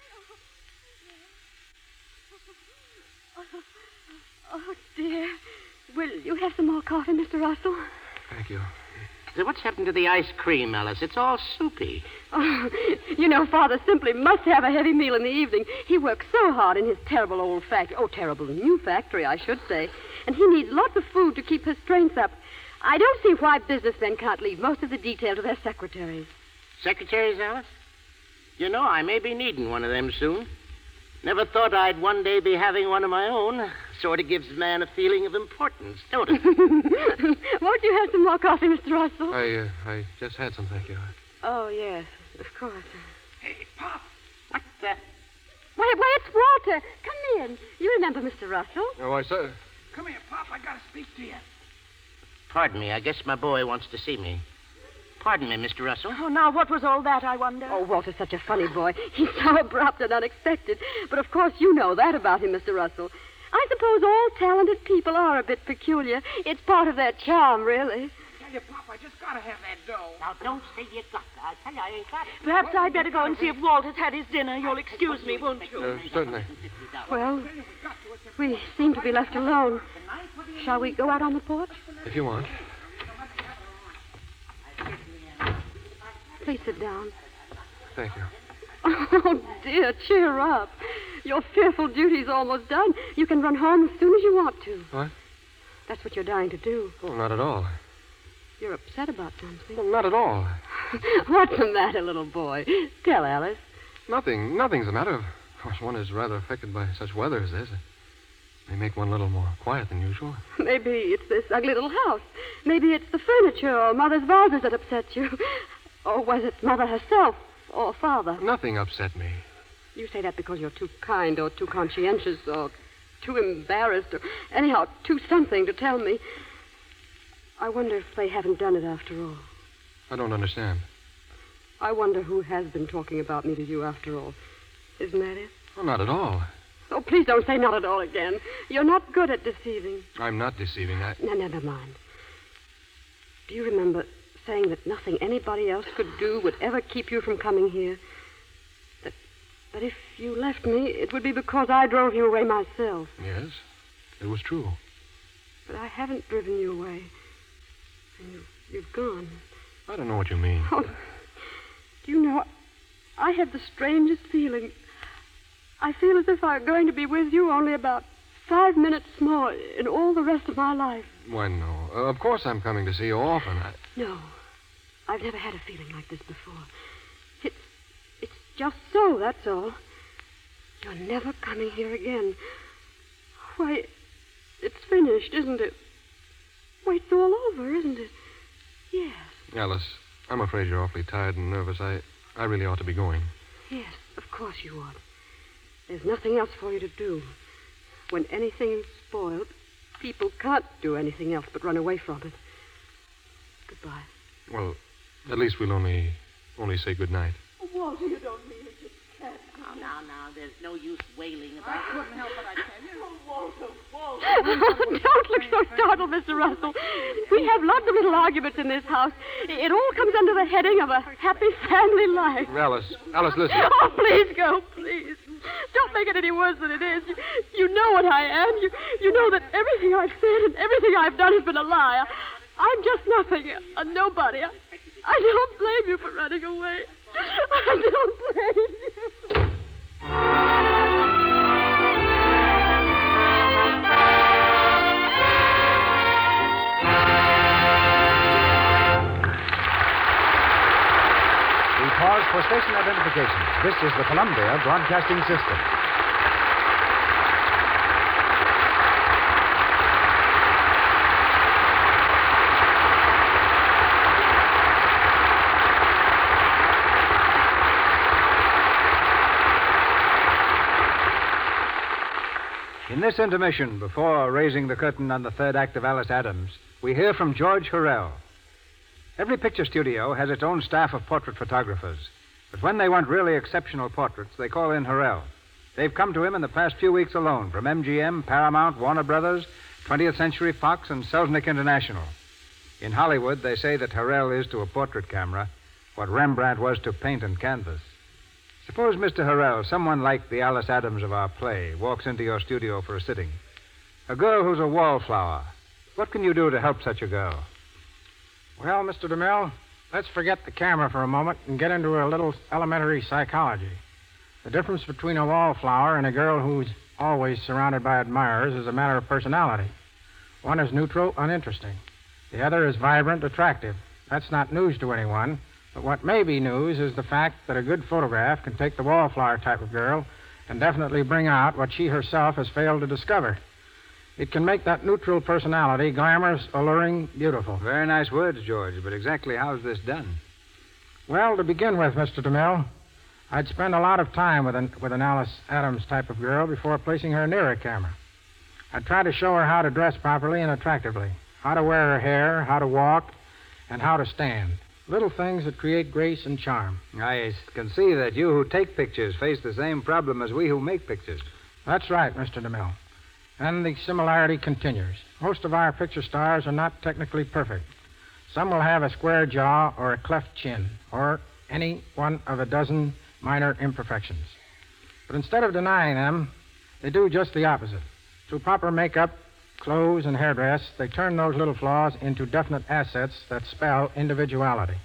oh, oh, oh, dear. Will you have some more coffee, Mister Russell? Thank you. What's happened to the ice cream, Alice? It's all soupy. Oh, you know, Father simply must have a heavy meal in the evening. He works so hard in his terrible old factory. Oh, terrible new factory, I should say. And he needs lots of food to keep his strength up. I don't see why businessmen can't leave most of the detail to their secretaries. Secretaries, Alice? You know, I may be needing one of them soon. Never thought I'd one day be having one of my own. Sort of gives a man a feeling of importance, don't it? Won't you have some more coffee, Mister Russell? I, uh, I just had some, thank you. Oh, yes, of course. Hey, Pop. What the... Why, why, it's Walter. Come in. You remember Mister Russell? Oh, I said... Come here, Pop. I gotta speak to you. Pardon me. I guess my boy wants to see me. Pardon me, Mister Russell. Oh, now, what was all that, I wonder? Oh, Walter's such a funny boy. He's so abrupt and unexpected. But, of course, you know that about him, Mister Russell. I suppose all talented people are a bit peculiar. It's part of their charm, really. Tell you, Pop, I just gotta have that dough. Now, don't say you got to. I tell you, I ain't got it. Perhaps I'd better go and see if Walter's had his dinner. You'll excuse me, won't you? Uh, certainly. Well, we seem to be left alone. Shall we go out on the porch? If you want. Please sit down. Thank you. Oh, dear, cheer up. Your fearful duty's almost done. You can run home as soon as you want to. What? That's what you're dying to do. Oh, not at all. You're upset about something. Well, not at all. What's the matter, little boy? Tell Alice. Nothing. Nothing's the matter. Of course, one is rather affected by such weather as this. It may make one a little more quiet than usual. Maybe it's this ugly little house. Maybe it's the furniture or Mother's vases that upset you. Or was it Mother herself or Father? Nothing upset me. You say that because you're too kind or too conscientious or too embarrassed or anyhow too something to tell me. I wonder if they haven't done it after all. I don't understand. I wonder who has been talking about me to you after all. Isn't that it? Well, not at all. Oh, please don't say not at all again. You're not good at deceiving. I'm not deceiving. I... No, never mind. Do you remember saying that nothing anybody else could do would ever keep you from coming here? That, that if you left me, it would be because I drove you away myself. Yes, it was true. But I haven't driven you away. And you, you've gone. I don't know what you mean. Oh, do you know, I have the strangest feeling. I feel as if I were going to be with you only about five minutes more in all the rest of my life. Why, no. Uh, of course I'm coming to see you often. I... No. I've never had a feeling like this before. It's, it's just so, that's all. You're never coming here again. Why, it's finished, isn't it? Wait, it's all over, isn't it? Yes. Alice, I'm afraid you're awfully tired and nervous. I, I really ought to be going. Yes, of course you ought. There's nothing else for you to do. When anything's spoiled, people can't do anything else but run away from it. Goodbye. Well, at least we'll only, only say good night. Oh, Walter, you don't mean it. You can't. Now, now, now, there's no use wailing about it. I couldn't help it, I tell you. Oh, Walter, Walter. Don't look so startled, Mister Russell. We have lots of little arguments in this house. It all comes under the heading of a happy family life. Alice, Alice, listen. Oh, please go, please. Don't make it any worse than it is. You, you know what I am. You, you know that everything I've said and everything I've done has been a lie. I'm just nothing, a nobody. I, I don't blame you for running away. I don't blame you. We pause for station identification. This is the Columbia Broadcasting System. In this intermission, before raising the curtain on the third act of Alice Adams, we hear from George Hurrell. Every picture studio has its own staff of portrait photographers, but when they want really exceptional portraits, they call in Hurrell. They've come to him in the past few weeks alone from M G M, Paramount, Warner Brothers, twentieth Century Fox, and Selznick International. In Hollywood, they say that Hurrell is to a portrait camera what Rembrandt was to paint and canvas. Suppose, Mister Hurrell, someone like the Alice Adams of our play walks into your studio for a sitting. A girl who's a wallflower. What can you do to help such a girl? Well, Mister DeMille, let's forget the camera for a moment and get into a little elementary psychology. The difference between a wallflower and a girl who's always surrounded by admirers is a matter of personality. One is neutral, uninteresting. The other is vibrant, attractive. That's not news to anyone, but what may be news is the fact that a good photograph can take the wallflower type of girl and definitely bring out what she herself has failed to discover. It can make that neutral personality glamorous, alluring, beautiful. Very nice words, George, but exactly how's this done? Well, to begin with, Mister DeMille, I'd spend a lot of time with an, with an Alice Adams type of girl before placing her near a camera. I'd try to show her how to dress properly and attractively, how to wear her hair, how to walk, and how to stand. Little things that create grace and charm. I can see that you who take pictures face the same problem as we who make pictures. That's right, Mister DeMille. And the similarity continues. Most of our picture stars are not technically perfect. Some will have a square jaw or a cleft chin, or any one of a dozen minor imperfections. But instead of denying them, they do just the opposite. Through proper makeup, clothes, and hairdress, they turn those little flaws into definite assets that spell individuality.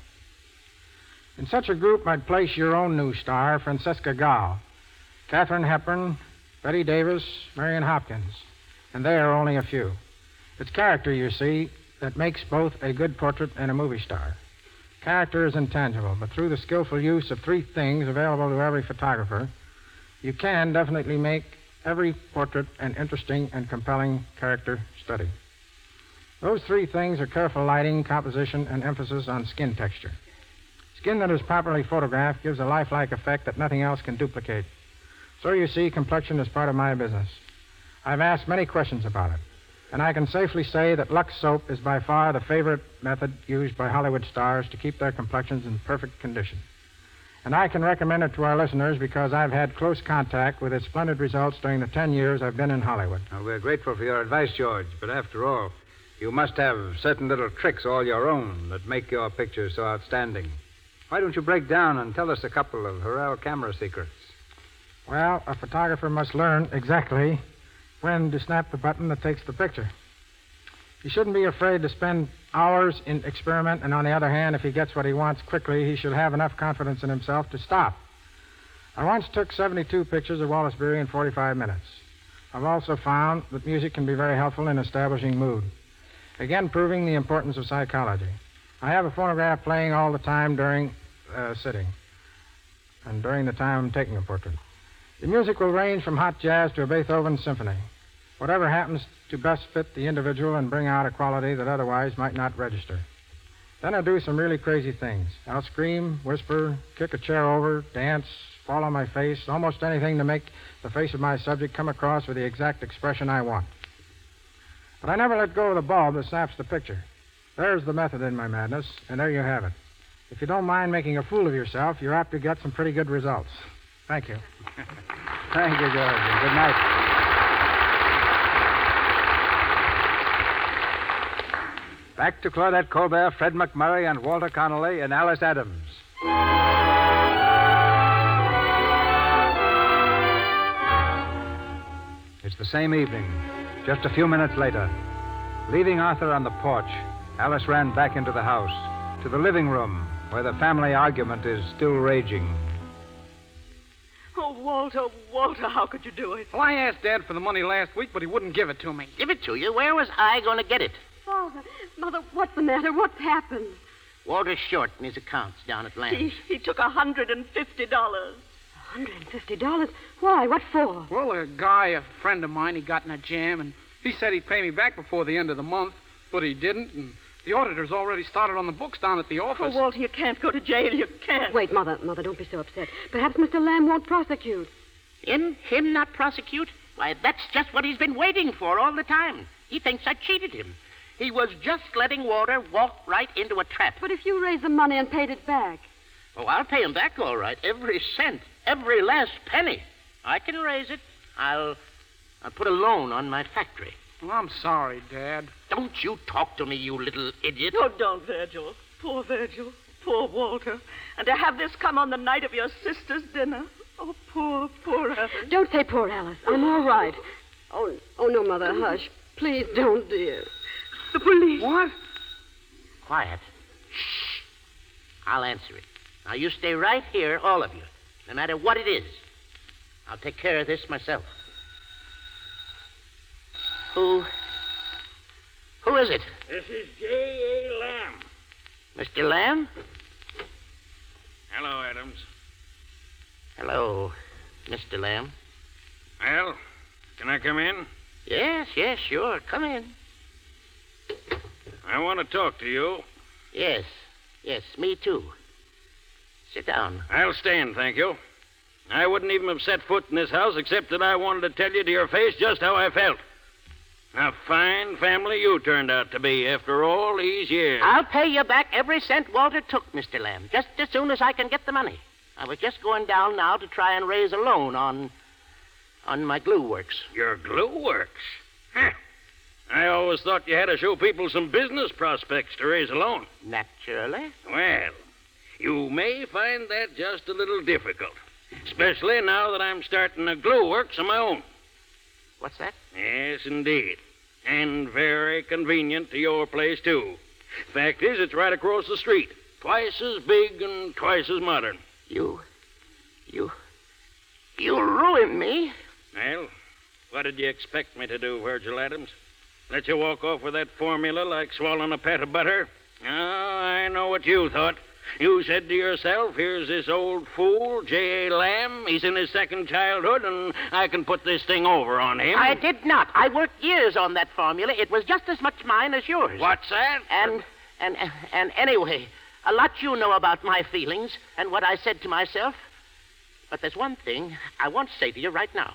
In such a group, I'd place your own new star, Francesca Gall, Katharine Hepburn, Betty Davis, Marion Hopkins, and they are only a few. It's character, you see, that makes both a good portrait and a movie star. Character is intangible, but through the skillful use of three things available to every photographer, you can definitely make every portrait an interesting and compelling character study. Those three things are careful lighting, composition, and emphasis on skin texture. Skin that is properly photographed gives a lifelike effect that nothing else can duplicate. So you see, complexion is part of my business. I've asked many questions about it, and I can safely say that Lux soap is by far the favorite method used by Hollywood stars to keep their complexions in perfect condition. And I can recommend it to our listeners because I've had close contact with its splendid results during the ten years I've been in Hollywood. Well, we're grateful for your advice, George, but after all, you must have certain little tricks all your own that make your pictures so outstanding. Why don't you break down and tell us a couple of Hurrell camera secrets? Well, a photographer must learn exactly when to snap the button that takes the picture. He shouldn't be afraid to spend hours in experiment, and on the other hand, if he gets what he wants quickly, he should have enough confidence in himself to stop. I once took seventy-two pictures of Wallace Beery in forty-five minutes. I've also found that music can be very helpful in establishing mood, again proving the importance of psychology. I have a phonograph playing all the time during uh, sitting and during the time I'm taking a portrait. The music will range from hot jazz to a Beethoven symphony, whatever happens to best fit the individual and bring out a quality that otherwise might not register. Then I do some really crazy things. I'll scream, whisper, kick a chair over, dance, fall on my face, almost anything to make the face of my subject come across with the exact expression I want. But I never let go of the bulb that snaps the picture. There's the method in my madness, and there you have it. If you don't mind making a fool of yourself, you're apt to get some pretty good results. Thank you. Thank you, George, and good night. Back to Claudette Colbert, Fred McMurray, and Walter Connolly in Alice Adams. It's the same evening, just a few minutes later. Leaving Arthur on the porch, Alice ran back into the house, to the living room, where the family argument is still raging. Oh, Walter, Walter, how could you do it? Well, I asked Dad for the money last week, but he wouldn't give it to me. Give it to you? Where was I going to get it? Father, Mother, what's the matter? What's happened? Walter's short in his accounts down at Lamb's. He, he took a hundred and fifty dollars. A hundred and fifty dollars? Why? What for? Well, a guy, a friend of mine, he got in a jam, and he said he'd pay me back before the end of the month, but he didn't, and the auditor's already started on the books down at the office. Oh, Walter, you can't go to jail. You can't. Wait, Mother, Mother, don't be so upset. Perhaps Mister Lamb won't prosecute. Him? Him not prosecute? Why, that's just what he's been waiting for all the time. He thinks I cheated him. He was just letting Walter walk right into a trap. But if you raised the money and paid it back. Oh, I'll pay him back all right. Every cent. Every last penny. I can raise it. I'll... I'll put a loan on my factory. Well, I'm sorry, Dad. Don't you talk to me, you little idiot. Oh, don't, Virgil. Poor Virgil. Poor Walter. And to have this come on the night of your sister's dinner. Oh, poor, poor Alice. Don't say poor Alice. I'm all right. Oh, oh no, Mother, hush. Please don't, dear. The police. What? Quiet. Shh. I'll answer it. Now, you stay right here, all of you, no matter what it is. I'll take care of this myself. Who... Who is it? This is J A. Lamb. Mister Lamb? Hello, Adams. Hello, Mister Lamb. Well, can I come in? Yes, yes, sure. Come in. I want to talk to you. Yes, yes, me too. Sit down. I'll stand, thank you. I wouldn't even have set foot in this house except that I wanted to tell you to your face just how I felt. A fine family you turned out to be after all these years. I'll pay you back every cent Walter took, Mister Lamb, just as soon as I can get the money. I was just going down now to try and raise a loan on... on my glue works. Your glue works? Huh. I always thought you had to show people some business prospects to raise a loan. Naturally. Well, you may find that just a little difficult. Especially now that I'm starting a glue works of my own. What's that? Yes, indeed. And very convenient to your place, too. Fact is, it's right across the street. Twice as big and twice as modern. You... you... you ruined me. Well, what did you expect me to do, Virgil Adams? Let you walk off with that formula like swallowing a pat of butter? Oh, I know what you thought. You said to yourself, here's this old fool, J A. Lamb. He's in his second childhood, and I can put this thing over on him. I did not. I worked years on that formula. It was just as much mine as yours. What's that? And, and, and anyway, a lot you know about my feelings and what I said to myself. But there's one thing I want to say to you right now.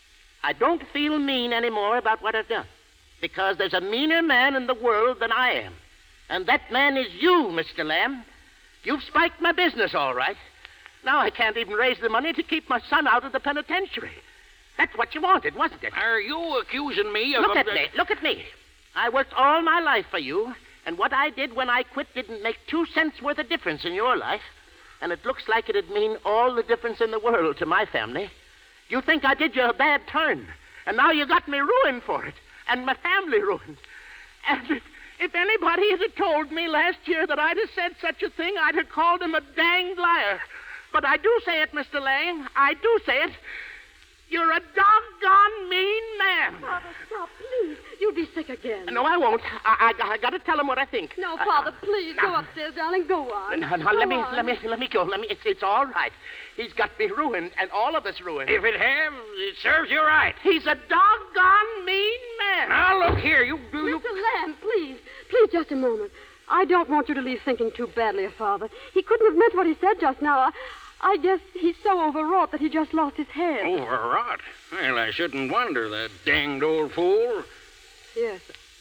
I don't feel mean anymore about what I've done. Because there's a meaner man in the world than I am. And that man is you, Mister Lamb. You've spiked my business, all right. Now I can't even raise the money to keep my son out of the penitentiary. That's what you wanted, wasn't it? Are you accusing me of... Look a... at me. Look at me. I worked all my life for you, and what I did when I quit didn't make two cents worth of difference in your life. And it looks like it'd mean all the difference in the world to my family. You think I did you a bad turn, and now you got me ruined for it, and my family ruined. And if, if anybody had told me last year that I'd have said such a thing, I'd have called him a danged liar. But I do say it, Mister Lang. I do say it. You're a doggone mean man. Father, stop, please. You'll be sick again. No, I won't. I, I, I got to tell him what I think. No, Father, uh, please, go upstairs, darling. Go on. No, no, go let me, on. let me, let me go. Let me. It's, it's all right. He's got me ruined, and all of us ruined. If it have, it serves you right. He's a doggone mean man. Now, look here, you do you... Mister Lamb, please. Please, just a moment. I don't want you to leave thinking too badly of Father. He couldn't have meant what he said just now. I, I guess he's so overwrought that he just lost his head. Overwrought? Well, I shouldn't wonder, that danged old fool. Yes,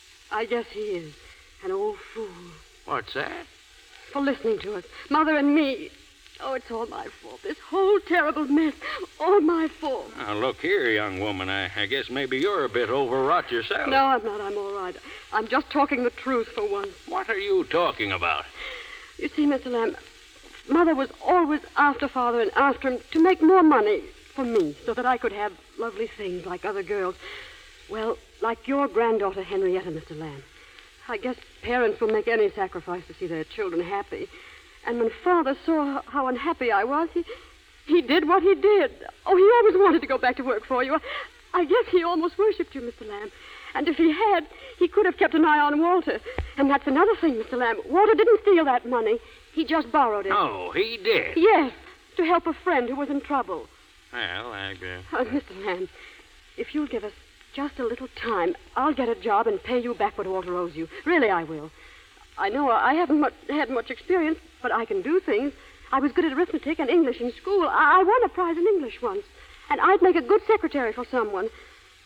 I guess he is. An old fool. What's that? For listening to us. Mother and me. Oh, it's all my fault. This whole terrible mess. All my fault. Now, look here, young woman. I, I guess maybe you're a bit overwrought yourself. No, I'm not. I'm all right. I'm just talking the truth for once. What are you talking about? You see, Mister Lamb, Mother was always after Father and after him to make more money for me so that I could have lovely things like other girls. Well, like your granddaughter, Henrietta, Mister Lamb. I guess parents will make any sacrifice to see their children happy. And when Father saw how unhappy I was, he, he did what he did. Oh, he always wanted to go back to work for you. I guess he almost worshipped you, Mister Lamb. And if he had, he could have kept an eye on Walter. And that's another thing, Mister Lamb. Walter didn't steal that money. He just borrowed it. Oh, he did? Yes, to help a friend who was in trouble. Well, I... Uh... Uh, Mister Lamb, if you'll give us just a little time, I'll get a job and pay you back what Walter owes you. Really, I will. I know I haven't much, had much experience, but I can do things. I was good at arithmetic and English in school. I, I won a prize in English once. And I'd make a good secretary for someone.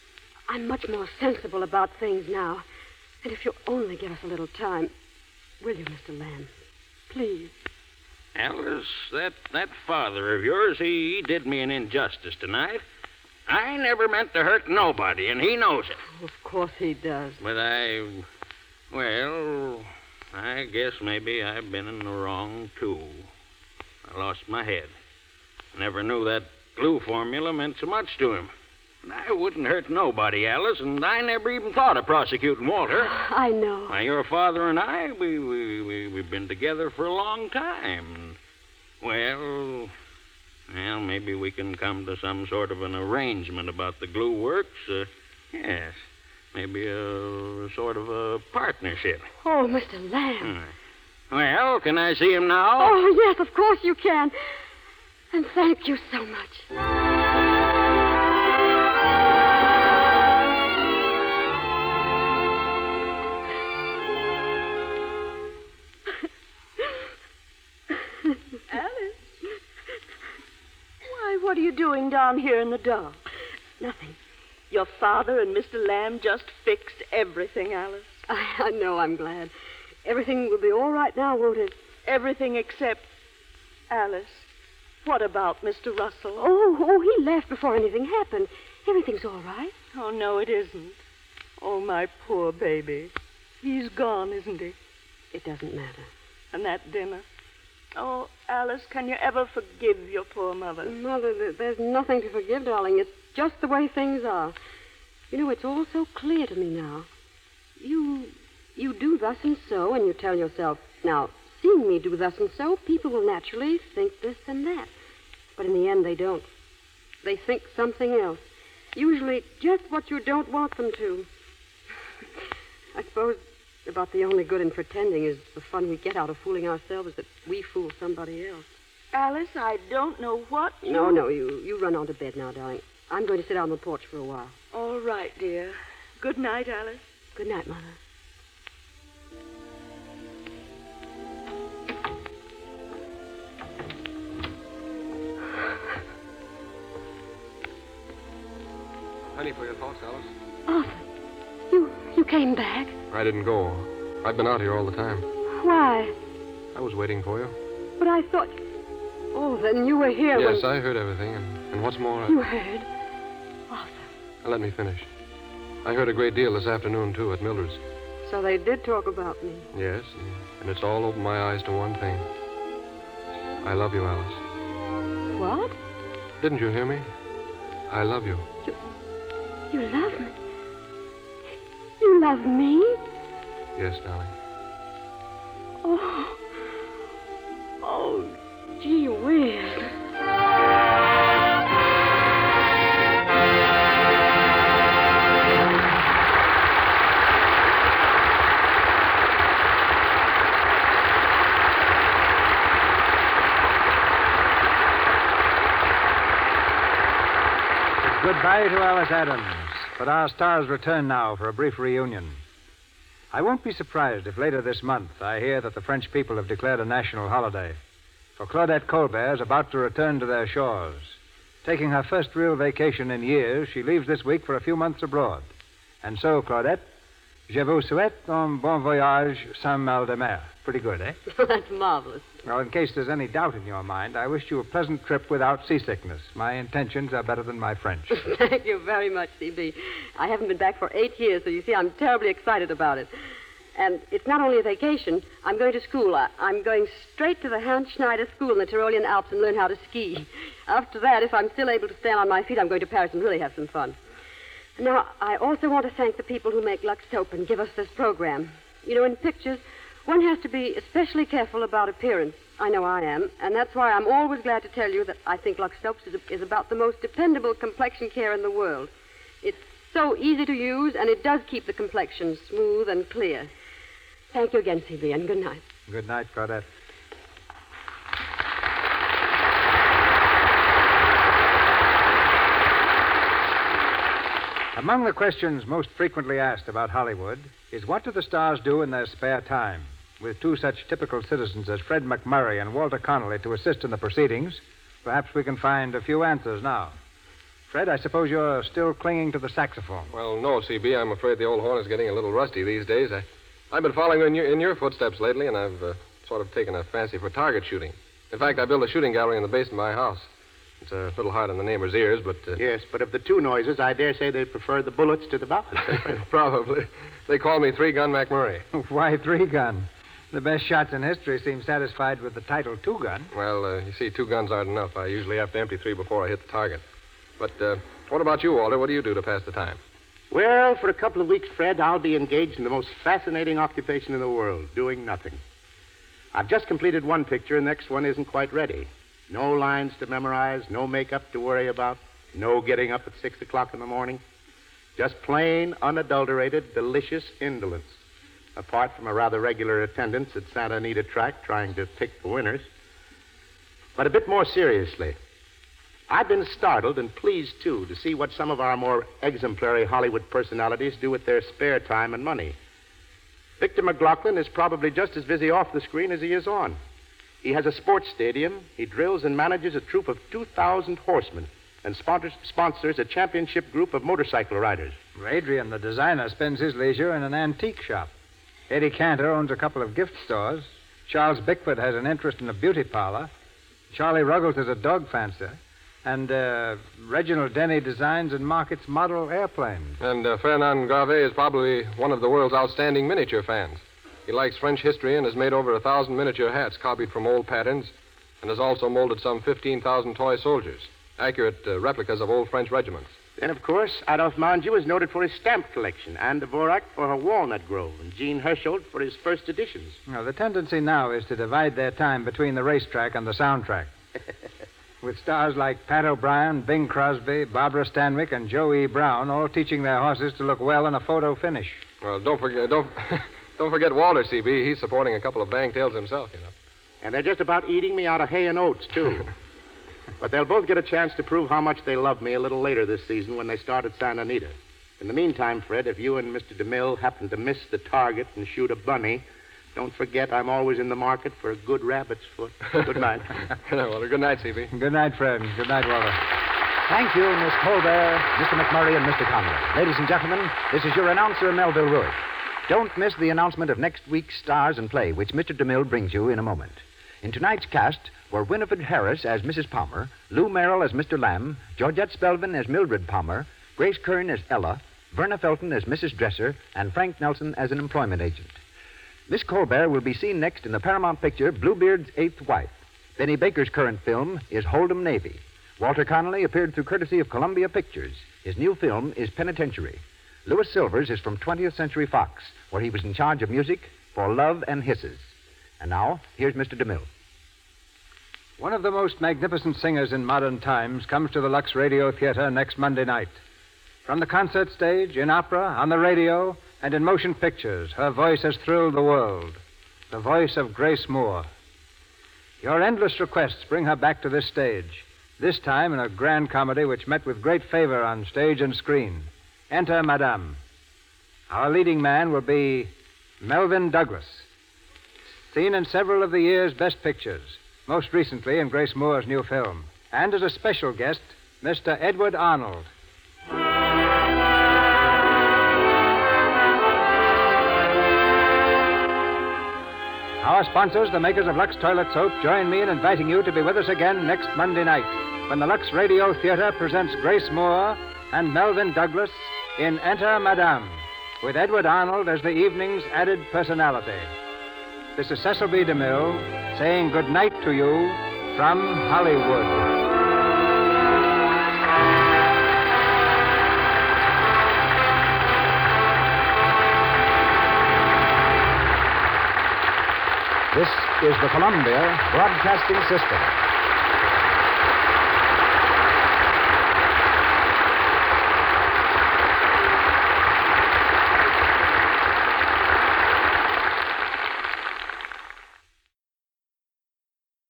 I'm much more sensible about things now. And if you'll only give us a little time, will you, Mister Lamb? Please. Alice, that, that father of yours, he, he did me an injustice tonight. I never meant to hurt nobody, and he knows it. Oh, of course he does. But I, well, I guess maybe I've been in the wrong, too. I lost my head. Never knew that glue formula meant so much to him. I wouldn't hurt nobody, Alice, and I never even thought of prosecuting Walter. I know. Now, your father and I, we, we, we, we've been together for a long time. Well, well, maybe we can come to some sort of an arrangement about the glue works. Uh, yes, maybe a sort of a partnership. Oh, Mister Lamb. Hmm. Well, can I see him now? Oh, yes, of course you can. And thank you so much. Alice? Why, what are you doing down here in the dark? Nothing. Your father and Mister Lamb just fixed everything, Alice. I, I know, I'm glad. Everything will be all right now, won't it? Everything except... Alice, what about Mister Russell? Oh, oh, he left before anything happened. Everything's all right. Oh, no, it isn't. Oh, my poor baby. He's gone, isn't he? It doesn't matter. And that dinner? Oh, Alice, can you ever forgive your poor mother? Mother, there's nothing to forgive, darling. It's just the way things are. You know, it's all so clear to me now. You you do thus and so, and you tell yourself, now, seeing me do thus and so, people will naturally think this and that. But in the end, they don't. They think something else. Usually just what you don't want them to. I suppose about the only good in pretending is the fun we get out of fooling ourselves that we fool somebody else. Alice, I don't know what you... No, no, you, you run on to bed now, darling. I'm going to sit out on the porch for a while. All right, dear. Good night, Alice. Good night, Mother. Penny for your thoughts, Alice. Arthur, you, you came back? I didn't go. I've been out here all the time. Why? I was waiting for you. But I thought... Oh, then you were here Yes, when... I heard everything, and, and what's more... I... You heard? Arthur. Now, let me finish. I heard a great deal this afternoon, too, at Mildred's. So they did talk about me. Yes, and, and it's all opened my eyes to one thing. I love you, Alice. What? Didn't you hear me? I love you. You, you love me? You love me? Yes, darling. Oh. Oh, gee whiz. Goodbye to Alice Adams. But our stars return now for a brief reunion. I won't be surprised if later this month I hear that the French people have declared a national holiday. For Claudette Colbert is about to return to their shores. Taking her first real vacation in years, she leaves this week for a few months abroad. And so, Claudette, je vous souhaite un bon voyage sans mal de mer. Pretty good, eh? That's marvelous. Well, in case there's any doubt in your mind, I wish you a pleasant trip without seasickness. My intentions are better than my French. Thank you very much, C B. I haven't been back for eight years, so you see I'm terribly excited about it. And it's not only a vacation. I'm going to school. I, I'm going straight to the Hans Schneider School in the Tyrolean Alps and learn how to ski. After that, if I'm still able to stand on my feet, I'm going to Paris and really have some fun. Now, I also want to thank the people who make Lux Soap and give us this program. You know, in pictures, one has to be especially careful about appearance. I know I am, and that's why I'm always glad to tell you that I think Lux Soaps is, is about the most dependable complexion care in the world. It's so easy to use, and it does keep the complexion smooth and clear. Thank you again, C B, and good night. Good night, Claudette. Among the questions most frequently asked about Hollywood is what do the stars do in their spare time? With two such typical citizens as Fred MacMurray and Walter Connolly to assist in the proceedings, perhaps we can find a few answers now. Fred, I suppose you're still clinging to the saxophone. Well, no, C B. I'm afraid the old horn is getting a little rusty these days. I, I've been following in your, in your footsteps lately, and I've uh, sort of taken a fancy for target shooting. In fact, I built a shooting gallery in the basement of my house. It's a little hard on the neighbors' ears, but... Uh... Yes, but of the two noises, I dare say they prefer the bullets to the bullets. Probably. They call me Three-Gun McMurray. Why three-gun? The best shots in history seem satisfied with the title two-gun. Well, uh, you see, two guns aren't enough. I usually have to empty three before I hit the target. But uh, what about you, Walter? What do you do to pass the time? Well, for a couple of weeks, Fred, I'll be engaged in the most fascinating occupation in the world, doing nothing. I've just completed one picture, and the next one isn't quite ready. No lines to memorize, no makeup to worry about, no getting up at six o'clock in the morning. Just plain, unadulterated, delicious indolence. Apart from a rather regular attendance at Santa Anita track trying to pick the winners. But a bit more seriously, I've been startled and pleased, too, to see what some of our more exemplary Hollywood personalities do with their spare time and money. Victor McLaughlin is probably just as busy off the screen as he is on. He has a sports stadium, he drills and manages a troop of two thousand horsemen, and sponsors, sponsors a championship group of motorcycle riders. Adrian, the designer, spends his leisure in an antique shop. Eddie Cantor owns a couple of gift stores. Charles Bickford has an interest in a beauty parlor. Charlie Ruggles is a dog fancier. And uh, Reginald Denny designs and markets model airplanes. And uh, Fernand Gravé is probably one of the world's outstanding miniature fans. He likes French history and has made over a thousand miniature hats copied from old patterns and has also molded some fifteen thousand toy soldiers, accurate uh, replicas of old French regiments. Then, of course, Adolphe Manjou is noted for his stamp collection, Anne Dvorak for her walnut grove, and Jean Hersholt for his first editions. Now, the tendency now is to divide their time between the racetrack and the soundtrack. With stars like Pat O'Brien, Bing Crosby, Barbara Stanwyck, and Joe E. Brown all teaching their horses to look well in a photo finish. Well, don't forget, don't, don't forget Walter, C B. He's supporting a couple of bangtails himself, you know. And they're just about eating me out of hay and oats, too. But they'll both get a chance to prove how much they love me a little later this season when they start at Santa Anita. In the meantime, Fred, if you and Mister DeMille happen to miss the target and shoot a bunny, don't forget I'm always in the market for a good rabbit's foot. Good night. Good night, Walter. Good night, C B. Good night, Fred. Good night, Walter. Thank you, Miss Colbert, Mister McMurray, and Mister Conway. Ladies and gentlemen, this is your announcer, Melville Ruick. Don't miss the announcement of next week's Stars and Play, which Mister DeMille brings you in a moment. In tonight's cast were Winifred Harris as Missus Palmer, Lou Merrill as Mister Lamb, Georgette Spelvin as Mildred Palmer, Grace Kern as Ella, Verna Felton as Missus Dresser, and Frank Nelson as an employment agent. Miss Colbert will be seen next in the Paramount picture Bluebeard's Eighth Wife. Benny Baker's current film is Hold'em Navy. Walter Connolly appeared through courtesy of Columbia Pictures. His new film is Penitentiary. Louis Silvers is from twentieth Century Fox, where he was in charge of music for Love and Hisses. And now, here's Mister DeMille. One of the most magnificent singers in modern times comes to the Lux Radio Theater next Monday night. From the concert stage, in opera, on the radio, and in motion pictures, her voice has thrilled the world. The voice of Grace Moore. Your endless requests bring her back to this stage, this time in a grand comedy which met with great favor on stage and screen. Enter Madame. Our leading man will be Melvyn Douglas, seen in several of the year's best pictures, most recently in Grace Moore's new film, and as a special guest, Mister Edward Arnold. Our sponsors, the makers of Lux Toilet Soap, join me in inviting you to be with us again next Monday night when the Lux Radio Theater presents Grace Moore and Melvyn Douglas in Enter Madame, with Edward Arnold as the evening's added personality. This is Cecil B. DeMille saying good night to you from Hollywood. This is the Columbia Broadcasting System.